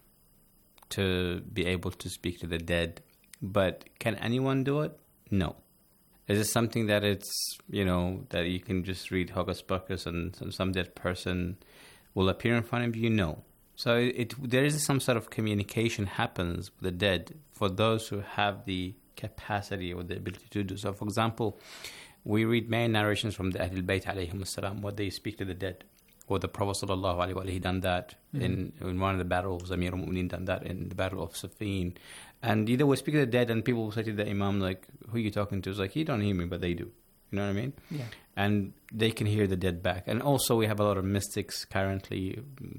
[SPEAKER 2] to be able to speak to the dead. But can anyone do it? No. Is it something that it's, you know, that you can just read Hocus Pocus and some, some dead person will appear in front of you? No. So it, it there is some sort of communication happens with the dead for those who have the capacity or the ability to do so. For example, we read many narrations from the Ahlul Bayt alayhim salam, what they speak to the dead. Or the Prophet sallallahu alaihi wasallam, he done that mm-hmm. in, in one of the battles. Amir al-Mu'minin done that in the Battle of Siffin. And either we speak to the dead and people will say to the Imam, like, who are you talking to? It's like, you don't hear me, but they do. You know what I mean?
[SPEAKER 9] Yeah.
[SPEAKER 2] And they can hear the dead back. And also we have a lot of mystics currently,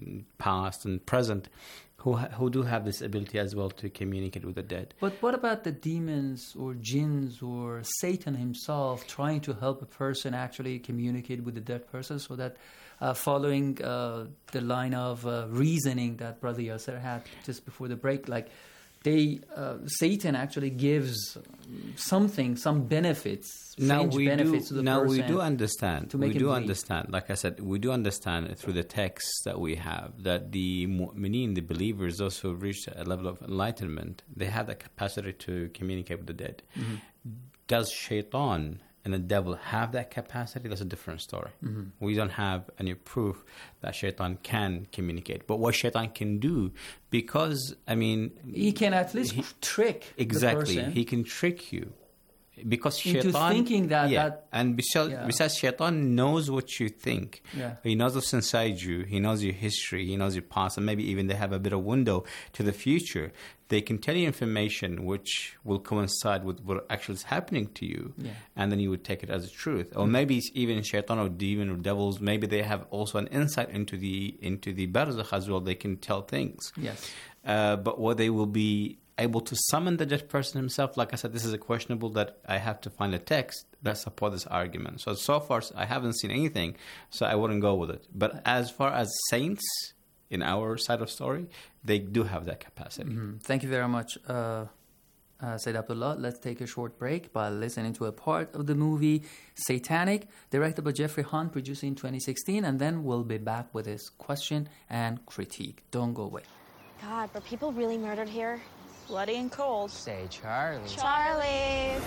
[SPEAKER 2] past and present, who ha- who do have this ability as well to communicate with the dead.
[SPEAKER 9] But what about the demons or jinns or Satan himself trying to help a person actually communicate with the dead person so that uh, following uh, the line of uh, reasoning that Brother Yasser had just before the break, like they uh, Satan actually gives something, some benefits,
[SPEAKER 2] now we
[SPEAKER 9] benefits
[SPEAKER 2] do,
[SPEAKER 9] to the
[SPEAKER 2] now
[SPEAKER 9] person.
[SPEAKER 2] Now we do understand.
[SPEAKER 9] To make
[SPEAKER 2] we
[SPEAKER 9] him
[SPEAKER 2] do
[SPEAKER 9] believe.
[SPEAKER 2] understand. Like I said, we do understand through the texts that we have that the mu'mineen, the believers, those who have reached a level of enlightenment, they have the capacity to communicate with the dead.
[SPEAKER 9] Mm-hmm.
[SPEAKER 2] Does shaitan and the devil have that capacity? That's a different story.
[SPEAKER 9] Mm-hmm.
[SPEAKER 2] We don't have any proof that shaitan can communicate. But what shaitan can do, because, I mean...
[SPEAKER 9] He can at least he, trick
[SPEAKER 2] exactly,
[SPEAKER 9] the person.
[SPEAKER 2] He can trick you. Because
[SPEAKER 9] into
[SPEAKER 2] shaitan...
[SPEAKER 9] thinking that...
[SPEAKER 2] Yeah,
[SPEAKER 9] that
[SPEAKER 2] and besides,
[SPEAKER 9] yeah.
[SPEAKER 2] besides shaitan knows what you think.
[SPEAKER 9] Yeah.
[SPEAKER 2] He knows what's inside you. He knows your history. He knows your past. And maybe even they have a bit of window to the future. They can tell you information which will coincide with what actually is happening to you.
[SPEAKER 9] Yeah.
[SPEAKER 2] And then you would take it as a truth. Or maybe it's even shaitan or demon or devils, maybe they have also an insight into the into the barzakh as well. They can tell things.
[SPEAKER 9] Yes.
[SPEAKER 2] Uh, but what they will be able to summon the dead person himself, like I said, this is a questionable that I have to find a text that support this argument. So, so far, I haven't seen anything, so I wouldn't go with it. But as far as saints in our side of story, they do have that capacity.
[SPEAKER 9] Mm-hmm. Thank you very much, uh, uh, Sayyid Abdullah. Let's take a short break by listening to a part of the movie Satanic, directed by Jeffrey Hunt, produced in twenty sixteen, and then we'll be back with his question and critique. Don't go away.
[SPEAKER 19] God, were people really murdered here?
[SPEAKER 3] Bloody and cold.
[SPEAKER 18] Say Charlie.
[SPEAKER 19] Charlie!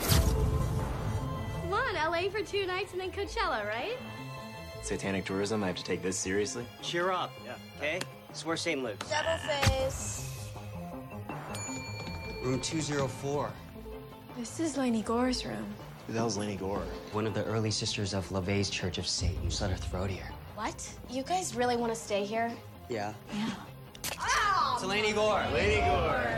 [SPEAKER 22] Come on, L A for two nights and then Coachella, right?
[SPEAKER 21] Satanic tourism, I have to take this seriously?
[SPEAKER 23] Cheer up, yeah, okay? Swear Saint Luke.
[SPEAKER 19] Double face.
[SPEAKER 23] Room two oh four.
[SPEAKER 19] This is Lainey Gore's room.
[SPEAKER 21] Who the hell's Lainey Gore?
[SPEAKER 18] One of the early sisters of LaVey's Church of Satan. You slit her throat here.
[SPEAKER 19] What? You guys really want to stay here?
[SPEAKER 23] Yeah.
[SPEAKER 19] Yeah.
[SPEAKER 23] Oh, it's Lainey Gore.
[SPEAKER 21] Lainey Gore.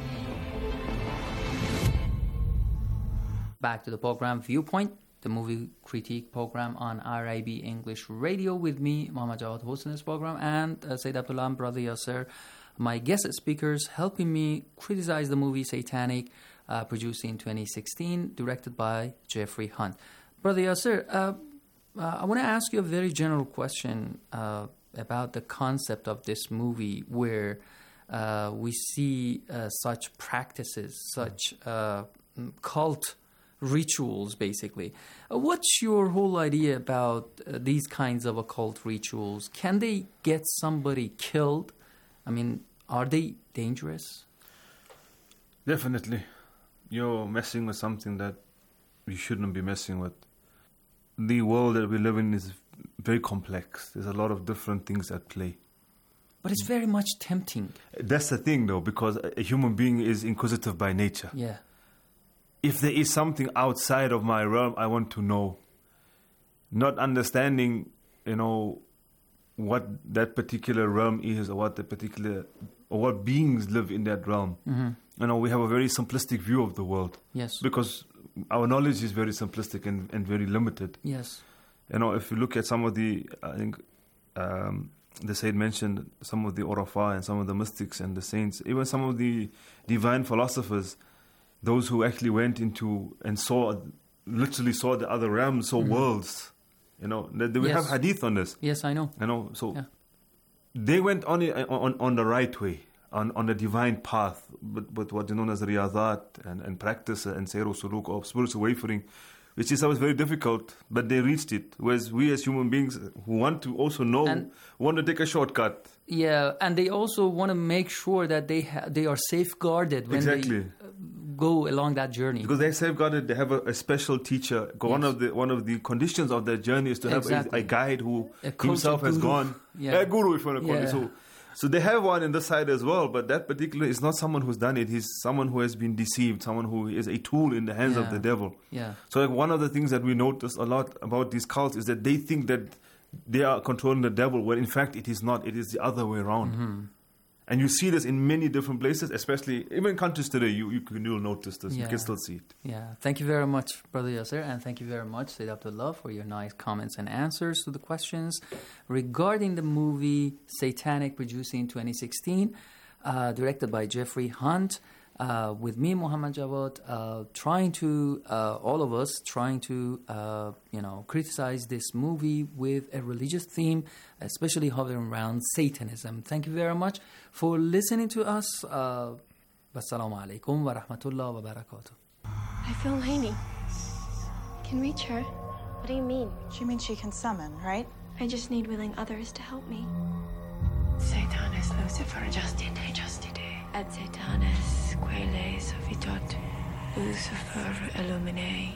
[SPEAKER 9] Back to the program Viewpoint, the movie critique program on R I B English Radio with me, Muhammad Jawad, hosting this program, and uh, Sayyid Abdullah and Brother Yasser, my guest speakers, helping me criticize the movie Satanic, uh, produced in twenty sixteen, directed by Jeffrey Hunt. Brother Yasser, uh, uh, I want to ask you a very general question uh, about the concept of this movie where uh, we see uh, such practices, such uh, cult rituals, basically. Uh, what's your whole idea about uh, these kinds of occult rituals? Can they get somebody killed? I mean, are they dangerous?
[SPEAKER 17] Definitely. You're messing with something that you shouldn't be messing with. The world that we live in is very complex. There's a lot of different things at play.
[SPEAKER 9] But it's very much tempting.
[SPEAKER 17] That's the thing, though, because a human being is inquisitive by nature.
[SPEAKER 9] Yeah.
[SPEAKER 17] If there is something outside of my realm, I want to know. Not understanding, you know, what that particular realm is, or what the particular, or what beings live in that realm.
[SPEAKER 9] Mm-hmm.
[SPEAKER 17] You know, we have a very simplistic view of the world.
[SPEAKER 9] Yes.
[SPEAKER 17] Because our knowledge is very simplistic and, and very limited.
[SPEAKER 9] Yes.
[SPEAKER 17] You know, if you look at some of the, I think, um, the Sayyid mentioned some of the Urafa and some of the mystics and the saints, even some of the divine philosophers, those who actually went into and saw, literally saw the other realms, saw mm-hmm. worlds. You know, they, we
[SPEAKER 9] yes.
[SPEAKER 17] have hadith on this.
[SPEAKER 9] Yes, I know.
[SPEAKER 17] You know, so
[SPEAKER 9] yeah.
[SPEAKER 17] they went on, it, on on the right way, on, on the divine path, but, but what is known as riyadat and, and practice and sayru suluk of spiritual wavering, which is always very difficult, but they reached it. Whereas we as human beings who want to also know, and want to take a shortcut.
[SPEAKER 9] Yeah, and they also want to make sure that they ha- they are safeguarded when
[SPEAKER 17] exactly.
[SPEAKER 9] they go along that journey.
[SPEAKER 17] Because they're safeguarded, they have a, a special teacher. Yes. One of the one of the conditions of their journey is to have exactly. a, a guide who
[SPEAKER 9] a
[SPEAKER 17] himself has gone.
[SPEAKER 9] Yeah.
[SPEAKER 17] A guru, if you want to call
[SPEAKER 9] yeah.
[SPEAKER 17] it. So, so they have one in this side as well, but that particular is not someone who's done it. He's someone who has been deceived, someone who is a tool in the hands
[SPEAKER 9] yeah.
[SPEAKER 17] of the devil.
[SPEAKER 9] Yeah.
[SPEAKER 17] So like one of the things that we notice a lot about these cults is that they think that they are controlling the devil, where in fact it is not. It is the other way around.
[SPEAKER 9] Mm-hmm.
[SPEAKER 17] And you see this in many different places, especially even in countries today. You you can you'll notice this.
[SPEAKER 9] Yeah.
[SPEAKER 17] You can still see it.
[SPEAKER 9] Yeah. Thank you very much, Brother Yasser, and thank you very much, Sayyid Abdullah, for your nice comments and answers to the questions regarding the movie Satanic, produced in twenty sixteen, uh, directed by Jeffrey Hunt. Uh, with me, Muhammad Jawad, uh, trying to, uh, all of us, trying to, uh, you know, criticize this movie with a religious theme, especially hovering around Satanism. Thank you very much for listening to us. Uh, Wassalamu alaikum wa rahmatullah wa barakatuh.
[SPEAKER 19] I feel Lainey. Can reach her.
[SPEAKER 3] What do you mean? She means she can summon, right?
[SPEAKER 19] I just need willing others to help me.
[SPEAKER 5] Satanis Lucifer justite justite. Et Satanis quae suffitot Lucifer illumine.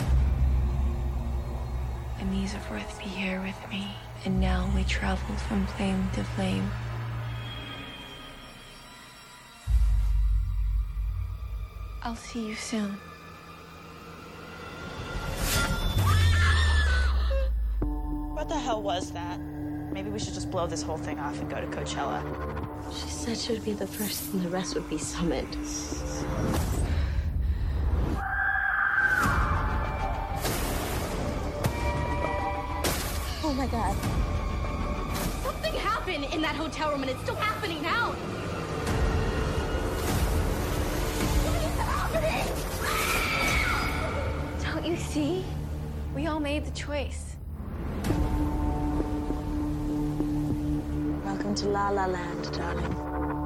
[SPEAKER 5] The Mies of Earth be here with me, and now we travel from flame to flame.
[SPEAKER 19] I'll see you soon.
[SPEAKER 3] What the hell was that? Maybe we should just blow this whole thing off and go to Coachella.
[SPEAKER 5] She said she would be the first and the rest would be summoned.
[SPEAKER 19] Oh my God.
[SPEAKER 22] Something happened in that hotel room and it's still happening now. What is happening?
[SPEAKER 19] Don't you see? We all made the choice.
[SPEAKER 5] Welcome to La La Land, darling.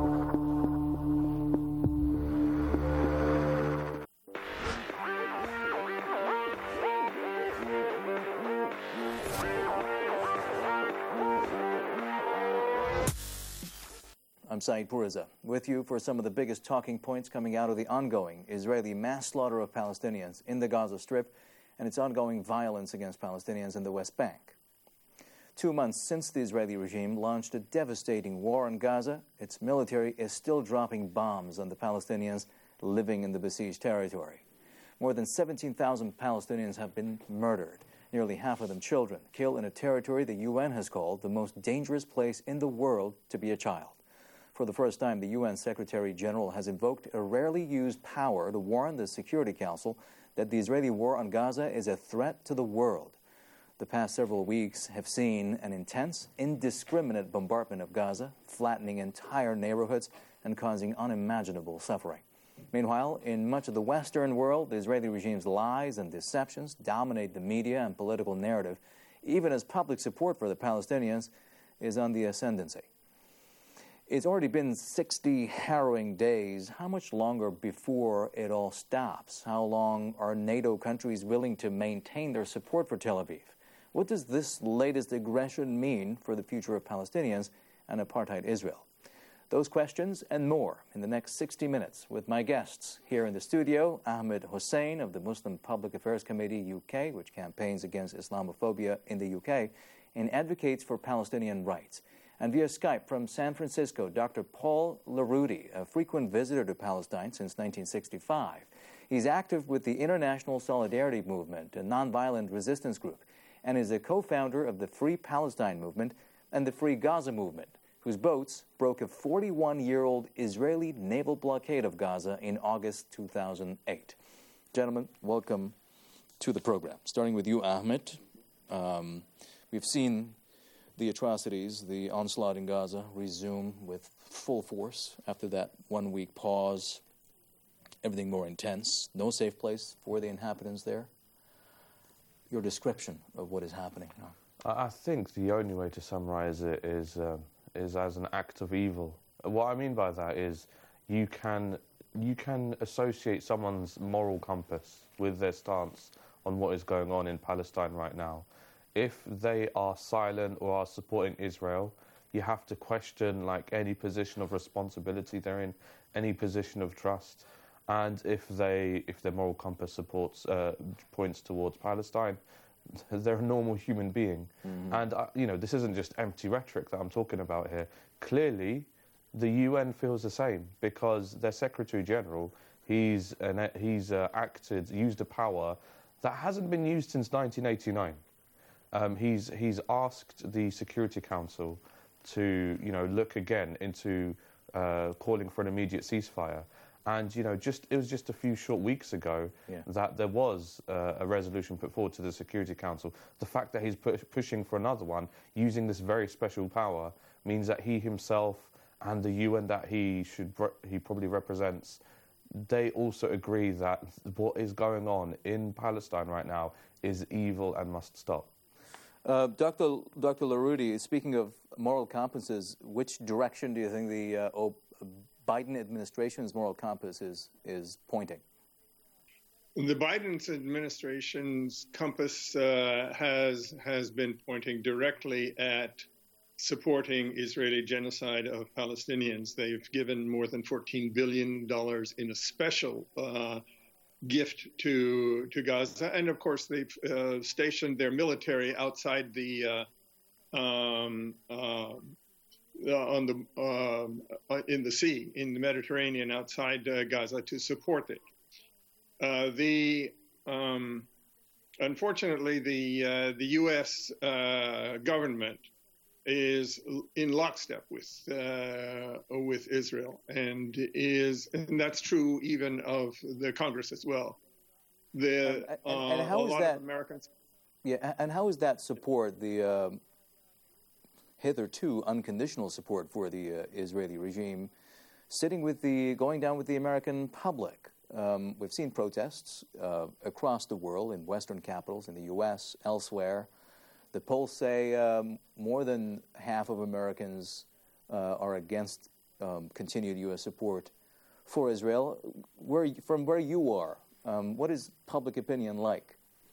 [SPEAKER 7] I'm Saeed Puriza, with you for some of the biggest talking points coming out of the ongoing Israeli mass slaughter of Palestinians in the Gaza Strip and its ongoing violence against Palestinians in the West Bank. Two months since the Israeli regime launched a devastating war on Gaza, its military is still dropping bombs on the Palestinians living in the besieged territory. More than seventeen thousand Palestinians have been murdered, nearly half of them children, killed in a territory the U N has called the most dangerous place in the world to be a child. For the first time, the U N Secretary General has invoked a rarely used power to warn the Security Council that the Israeli war on Gaza is a threat to the world. The past several weeks have seen an intense, indiscriminate bombardment of Gaza, flattening entire neighborhoods and causing unimaginable suffering. Meanwhile, in much of the Western world, the Israeli regime's lies and deceptions dominate the media and political narrative, even as public support for the Palestinians is on the ascendancy. It's already been sixty harrowing days. How much longer before it all stops? How long are NATO countries willing to maintain their support for Tel Aviv? What does this latest aggression mean for the future of Palestinians and apartheid Israel? Those questions and more in the next sixty minutes with my guests. Here in the studio, Ahmed Hussein of the Muslim Public Affairs Committee U K, which campaigns against Islamophobia in the U K and advocates for Palestinian rights. And via Skype from San Francisco, Doctor Paul Larudi, a frequent visitor to Palestine since nineteen sixty-five. He's active with the International Solidarity Movement, a nonviolent resistance group, and is a co-founder of the Free Palestine Movement and the Free Gaza Movement, whose boats broke a forty-one-year-old Israeli naval blockade of Gaza in August two thousand eight. Gentlemen, welcome to the program. Starting with you, Ahmed. Um, we've seen the atrocities, the onslaught in Gaza resume with full force after that one-week pause. Everything more intense. No safe place for the inhabitants there. Your description of what is happening now.
[SPEAKER 4] I think the only way to summarize it is um, is as an act of evil. What I mean by that is you can you can associate someone's moral compass with their stance on what is going on in Palestine right now. If they are silent or are supporting Israel, you have to question like any position of responsibility they're in, any position of trust. And if they if their moral compass supports uh, points towards Palestine, they're a normal human being. Mm-hmm. And, uh, you know, this isn't just empty rhetoric that I'm talking about here. Clearly, the U N feels the same because their Secretary General, he's, an, he's uh, acted, used a power that hasn't been used since nineteen eighty-nine. Um, he's, he's asked the Security Council to, you know, look again into uh, calling for an immediate ceasefire. And, you know, just it was just a few short weeks ago yeah. that there was uh, a resolution put forward to the Security Council. The fact that he's pu- pushing for another one, using this very special power, means that he himself and the U N that he should re- he probably represents, they also agree that what is going on in Palestine right now is evil and must stop.
[SPEAKER 7] Uh, Doctor Doctor Larudi, speaking of moral compasses, which direction do you think the uh, op- Biden administration's moral compass is is pointing?
[SPEAKER 6] The Biden administration's compass uh, has has been pointing directly at supporting Israeli genocide of Palestinians. They've given more than fourteen billion dollars in a special uh, gift to to Gaza, and of course they've uh, stationed their military outside the uh, um, uh, Uh, on the um, uh, in the sea, in the Mediterranean, outside uh, Gaza, to support it. Uh, the um, unfortunately, the uh, the U S uh, government is in lockstep with uh, with Israel, and is and that's true even of the Congress as well. The
[SPEAKER 7] and, and, and
[SPEAKER 6] uh,
[SPEAKER 7] how
[SPEAKER 6] a
[SPEAKER 7] is
[SPEAKER 6] lot
[SPEAKER 7] that?
[SPEAKER 6] of Americans.
[SPEAKER 7] Yeah, and how is that support the? Uh, hitherto unconditional support for the uh, Israeli regime, sitting with the, going down with the American public. Um, we've seen protests uh, across the world, in Western capitals, in the U S, elsewhere. The polls say um, more than half of Americans uh, are against um, continued U S support for Israel. Where, from where you are, um, what is public opinion like?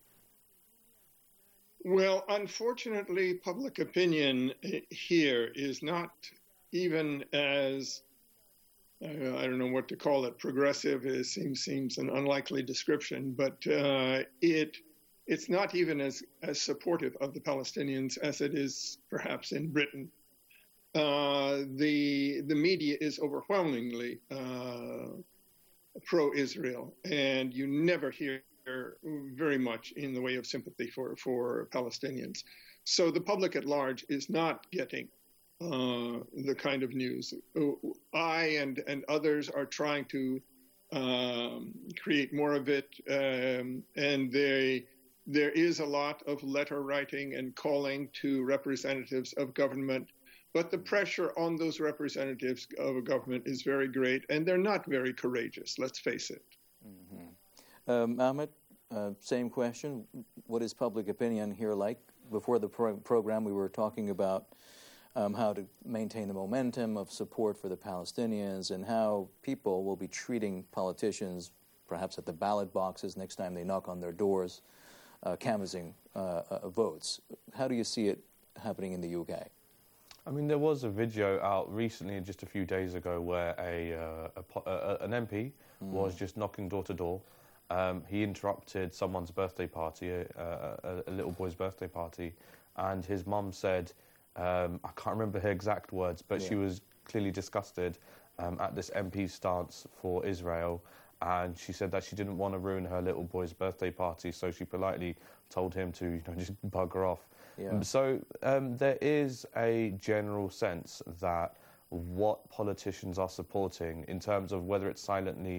[SPEAKER 6] Well, unfortunately, public opinion here is not even as, uh, I don't know what to call it, progressive. It seems seems an unlikely description, but uh, it it's not even as, as supportive of the Palestinians as it is perhaps in Britain. Uh, the the media is overwhelmingly uh, pro-Israel, and you never hear very much in the way of sympathy for, for Palestinians. So the public at large is not getting uh, the kind of news. I and, and others are trying to um, create more of it, um, and they, there is a lot of letter writing and calling to representatives of government, but the pressure on those representatives of a government is very great, and they're not very courageous, let's face it.
[SPEAKER 7] Mm-hmm. Um, Ahmed, uh, same question. What is public opinion here like? Before the pro- program, we were talking about um, how to maintain the momentum of support for the Palestinians and how people will be treating politicians, perhaps at the ballot boxes next time they knock on their doors, uh, canvassing uh, uh, votes. How do you see it happening in the U K?
[SPEAKER 4] I mean, there was a video out recently, just a few days ago, where a, uh, a, a an M P mm. was just knocking door to door. Um, he interrupted someone's birthday party, a, a, a little boy's birthday party, and his mum said, um, I can't remember her exact words, but yeah. she was clearly disgusted um, at this M P's stance for Israel, and she said that she didn't want to ruin her little boy's birthday party, so she politely told him to, you know, just bugger off. Yeah. So um, there is a general sense that what politicians are supporting, in terms of whether it's silently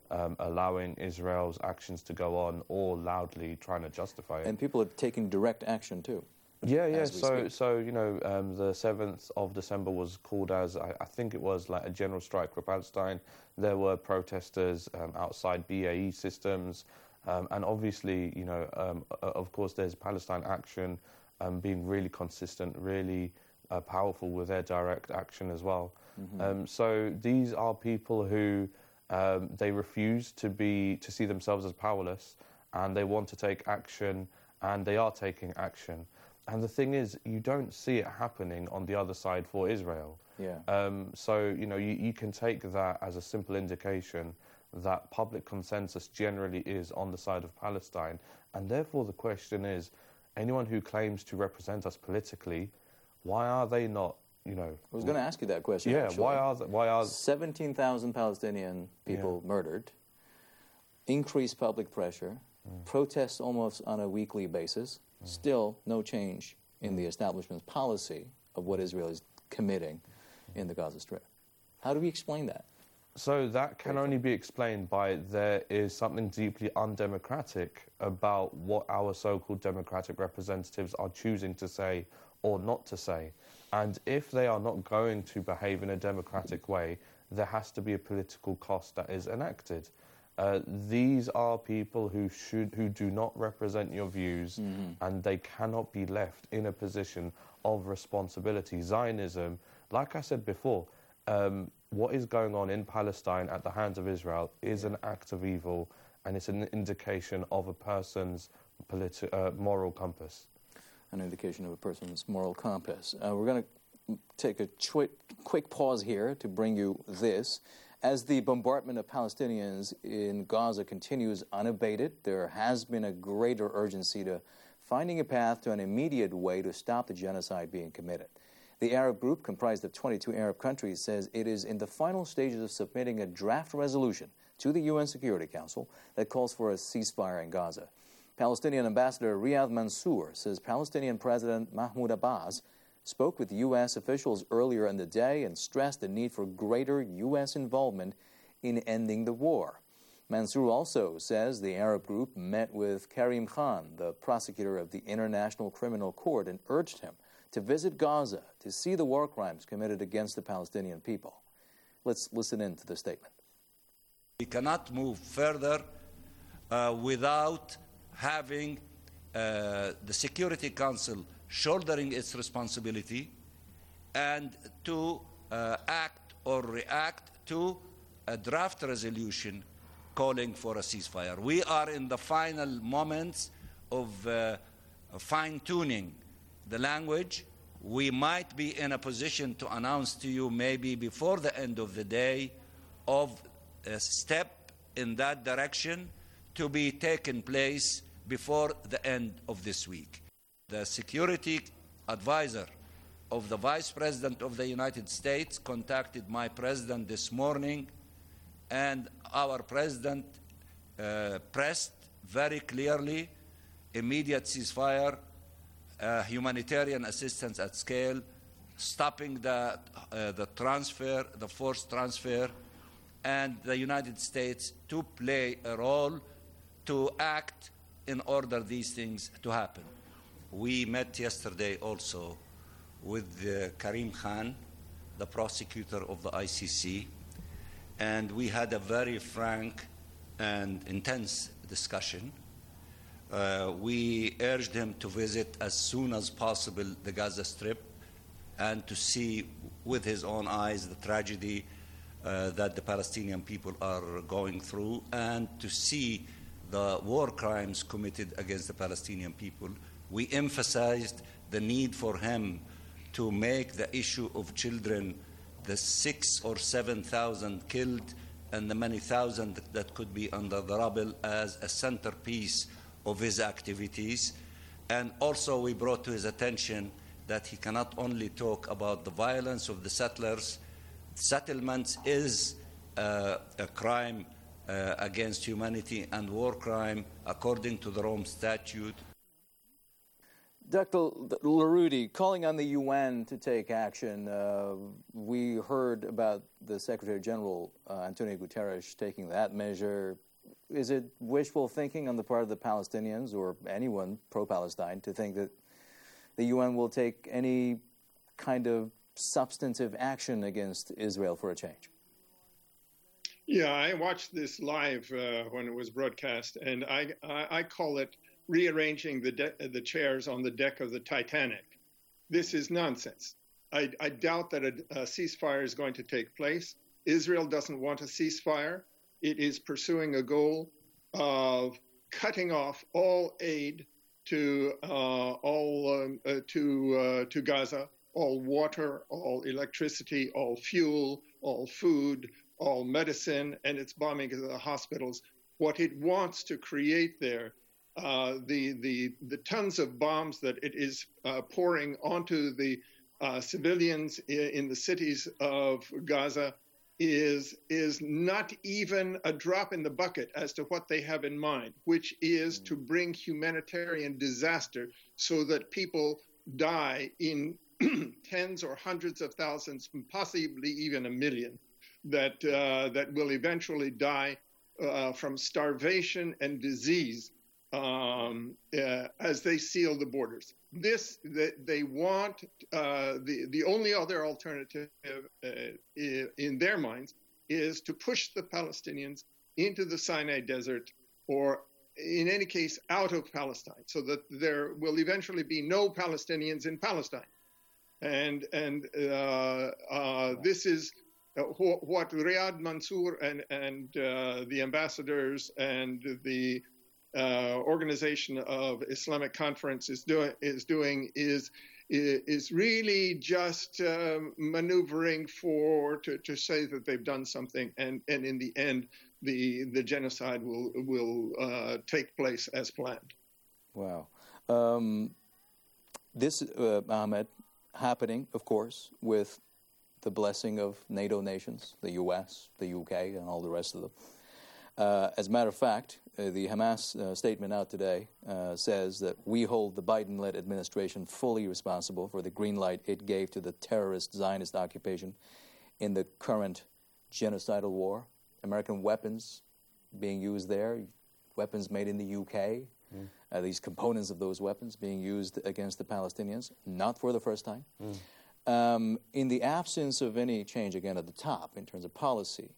[SPEAKER 4] um, allowing Israel's actions to go on or loudly trying to justify it.
[SPEAKER 7] And people are taking direct action too.
[SPEAKER 4] Yeah, yeah. So,
[SPEAKER 7] speak.
[SPEAKER 4] so you know, um, the seventh of December was called as, I, I think it was like a general strike for Palestine. There were protesters um, outside B A E systems, um, and obviously, you know, um, of course, there's Palestine Action um, being really consistent, really uh, powerful with their direct action as well. Mm-hmm. Um, so these are people who um, they refuse to be to see themselves as powerless, and they want to take action, and they are taking action. And the thing is, you don't see it happening on the other side for Israel.
[SPEAKER 7] Yeah.
[SPEAKER 4] Um, so, you know, you, you can take that as a simple indication that public consensus generally is on the side of Palestine. And therefore the question is, anyone who claims to represent us politically, why are they not, you know...
[SPEAKER 7] I was going to ask you that question,
[SPEAKER 4] Yeah,
[SPEAKER 7] actually.
[SPEAKER 4] why are... They, why are
[SPEAKER 7] seventeen thousand Palestinian people yeah. murdered, increased public pressure, mm. protests almost on a weekly basis, mm. still no change in the establishment's policy of what Israel is committing in the Gaza Strip. How do we explain that?
[SPEAKER 4] So that can only be explained by there is something deeply undemocratic about what our so-called democratic representatives are choosing to say or not to say. And if they are not going to behave in a democratic way, there has to be a political cost that is enacted. Uh, these are people who should, who do not represent your views, mm-hmm. and they cannot be left in a position of responsibility. Zionism, like I said before, um, what is going on in Palestine at the hands of Israel is an act of evil, and it's an indication of a person's politi- uh, moral compass.
[SPEAKER 7] An indication of a person's moral compass. Uh, we're going to take a ch- quick pause here to bring you this. As the bombardment of Palestinians in Gaza continues unabated, there has been a greater urgency to finding a path to an immediate way to stop the genocide being committed. The Arab group, comprised of twenty-two Arab countries, says it is in the final stages of submitting a draft resolution to the U N Security Council that calls for a ceasefire in Gaza. Palestinian Ambassador Riyad Mansour says Palestinian President Mahmoud Abbas spoke with U S officials earlier in the day and stressed the need for greater U S involvement in ending the war. Mansour also says the Arab group met with Karim Khan, the prosecutor of the International Criminal Court, and urged him to visit Gaza to see the war crimes committed against the Palestinian people. Let's listen in to the statement.
[SPEAKER 1] We cannot move further uh, without having uh, the Security Council shouldering its responsibility and to uh, act or react to a draft resolution calling for a ceasefire. We are in the final moments of uh, fine-tuning the language. We might be in a position to announce to you maybe before the end of the day of a step in that direction to be taken place before the end of this week. The security advisor of the Vice President of the United States contacted my president this morning, and our president uh, pressed very clearly immediate ceasefire, uh, humanitarian assistance at scale, stopping the, uh, the transfer, the forced transfer, and the United States to play a role to act in order these things to happen. We met yesterday also with uh, Karim Khan, the prosecutor of the I C C, and we had a very frank and intense discussion. Uh, we urged him to visit as soon as possible the Gaza Strip and to see with his own eyes the tragedy uh, that the Palestinian people are going through, and to see the war crimes committed against the Palestinian people. We emphasized the need for him to make the issue of children, the six or seven thousand killed and the many thousand that could be under the rubble, as a centerpiece of his activities. And also we brought to his attention that he cannot only talk about the violence of the settlers. Settlements is uh, a crime uh, against humanity and war crime according to the Rome Statute.
[SPEAKER 7] Doctor Larudi, calling on the U N to take action. Uh, we heard about the Secretary General, uh, Antonio Guterres, taking that measure. Is it wishful thinking on the part of the Palestinians or anyone pro-Palestine to think that the U N will take any kind of substantive action against Israel for a change?
[SPEAKER 6] Yeah, I watched this live uh, when it was broadcast, and I, I, I call it rearranging the, de- the chairs on the deck of the Titanic. This is nonsense. I, I doubt that a, a ceasefire is going to take place. Israel doesn't want a ceasefire. It is pursuing a goal of cutting off all aid to uh, all um, uh, to uh, to Gaza, all water, all electricity, all fuel, all food, all medicine, and it's bombing the hospitals. What it wants to create there, uh, the the the tons of bombs that it is uh, pouring onto the uh, civilians in, in the cities of Gaza, is is not even a drop in the bucket as to what they have in mind, which is to bring humanitarian disaster so that people die in tens or hundreds of thousands, possibly even a million, that uh, that will eventually die uh, from starvation and disease um, uh, as they seal the borders. This, they, they want, uh, the, the only other alternative uh, in their minds is to push the Palestinians into the Sinai Desert, or in any case, out of Palestine, so that there will eventually be no Palestinians in Palestine. And, and uh, uh, this is wh- what Riyad Mansour and, and uh, the ambassadors and the Uh, organization of Islamic Conference is doing is doing is is really just uh, maneuvering for to, to say that they've done something, and, and in the end the the genocide will will uh, take place as planned.
[SPEAKER 7] Wow, um, this uh, Ahmed happening, of course, with the blessing of NATO nations, the U S, the U K, and all the rest of them. Uh, as a matter of fact, uh, the Hamas uh, statement out today uh, says that we hold the Biden-led administration fully responsible for the green light it gave to the terrorist Zionist occupation in the current genocidal war. American weapons being used there, weapons made in the U K, mm. uh, these components of those weapons being used against the Palestinians, not for the first time. Mm. Um, in the absence of any change, again, at the top in terms of policy,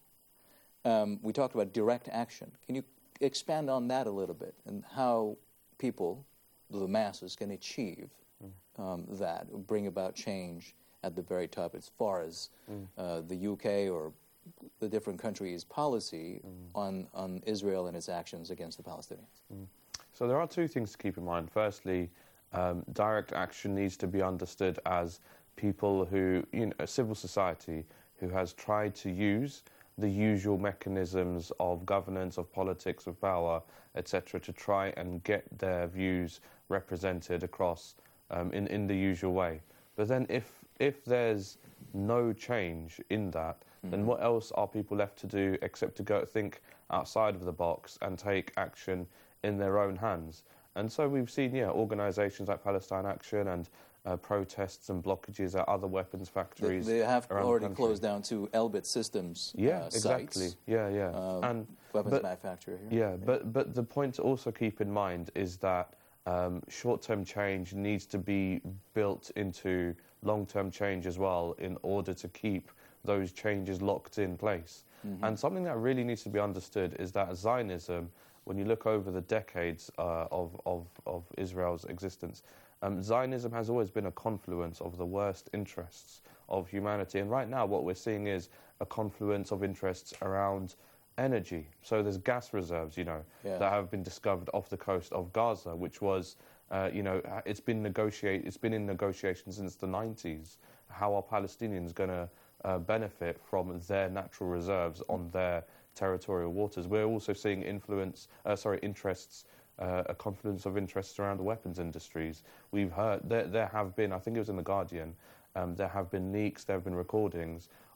[SPEAKER 7] Um, we talked about direct action. Can you expand on that a little bit, and how people, the masses, can achieve um, that, bring about change at the very top as far as mm. uh, the U K or the different countries' policy mm. on, on Israel and its actions against the Palestinians?
[SPEAKER 4] Mm. So there are two things to keep in mind. Firstly, um, direct action needs to be understood as people who, you know, a civil society who has tried to use the usual mechanisms of governance, of politics, of power, et cetera, to try and get their views represented across um, in, in the usual way. But then if if there's no change in that, mm-hmm. then what else are people left to do except to go think outside of the box and take action in their own hands? And so we've seen, yeah, organisations like Palestine Action and Uh, protests and blockages at other weapons factories.
[SPEAKER 7] They, they have already
[SPEAKER 4] the
[SPEAKER 7] closed down two Elbit Systems
[SPEAKER 4] yeah,
[SPEAKER 7] uh,
[SPEAKER 4] exactly.
[SPEAKER 7] sites.
[SPEAKER 4] Yeah, yeah.
[SPEAKER 7] Um,
[SPEAKER 4] and
[SPEAKER 7] weapons
[SPEAKER 4] but,
[SPEAKER 7] manufacturer here.
[SPEAKER 4] Yeah, yeah, but but the point to also keep in mind is that um, short-term change needs to be built into long-term change as well in order to keep those changes locked in place. Mm-hmm. And something that really needs to be understood is that Zionism, when you look over the decades uh, of, of, of Israel's existence, Um, Zionism has always been a confluence of the worst interests of humanity. And right now what we're seeing is a confluence of interests around energy. So there's gas reserves, you know, yeah. that have been discovered off the coast of Gaza, which was, uh, you know, it's been negotiate, it's been in negotiation since the nineties. How are Palestinians going to uh, benefit from their natural reserves on their territorial waters? We're also seeing influence, uh, sorry, interests Uh, a confluence of interests around the weapons industries. We've heard, there, there have been, I think it was in The Guardian, um, there have been leaks, there have been recordings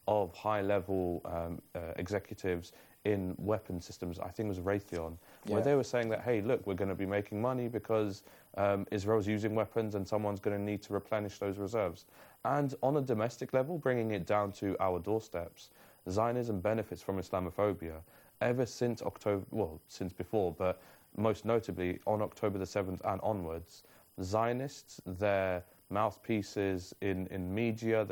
[SPEAKER 4] of high-level um, uh, executives in weapon systems, I think it was Raytheon, where
[SPEAKER 7] Yeah.
[SPEAKER 4] they were saying that, hey, look, we're going to be making money because um, Israel's using weapons and someone's going to need to replenish those reserves. And on a domestic level, bringing it down to our doorsteps, Zionism benefits from Islamophobia ever since October, well, since before, but most notably on October the seventh and onwards. Zionists, their mouthpieces in, in media,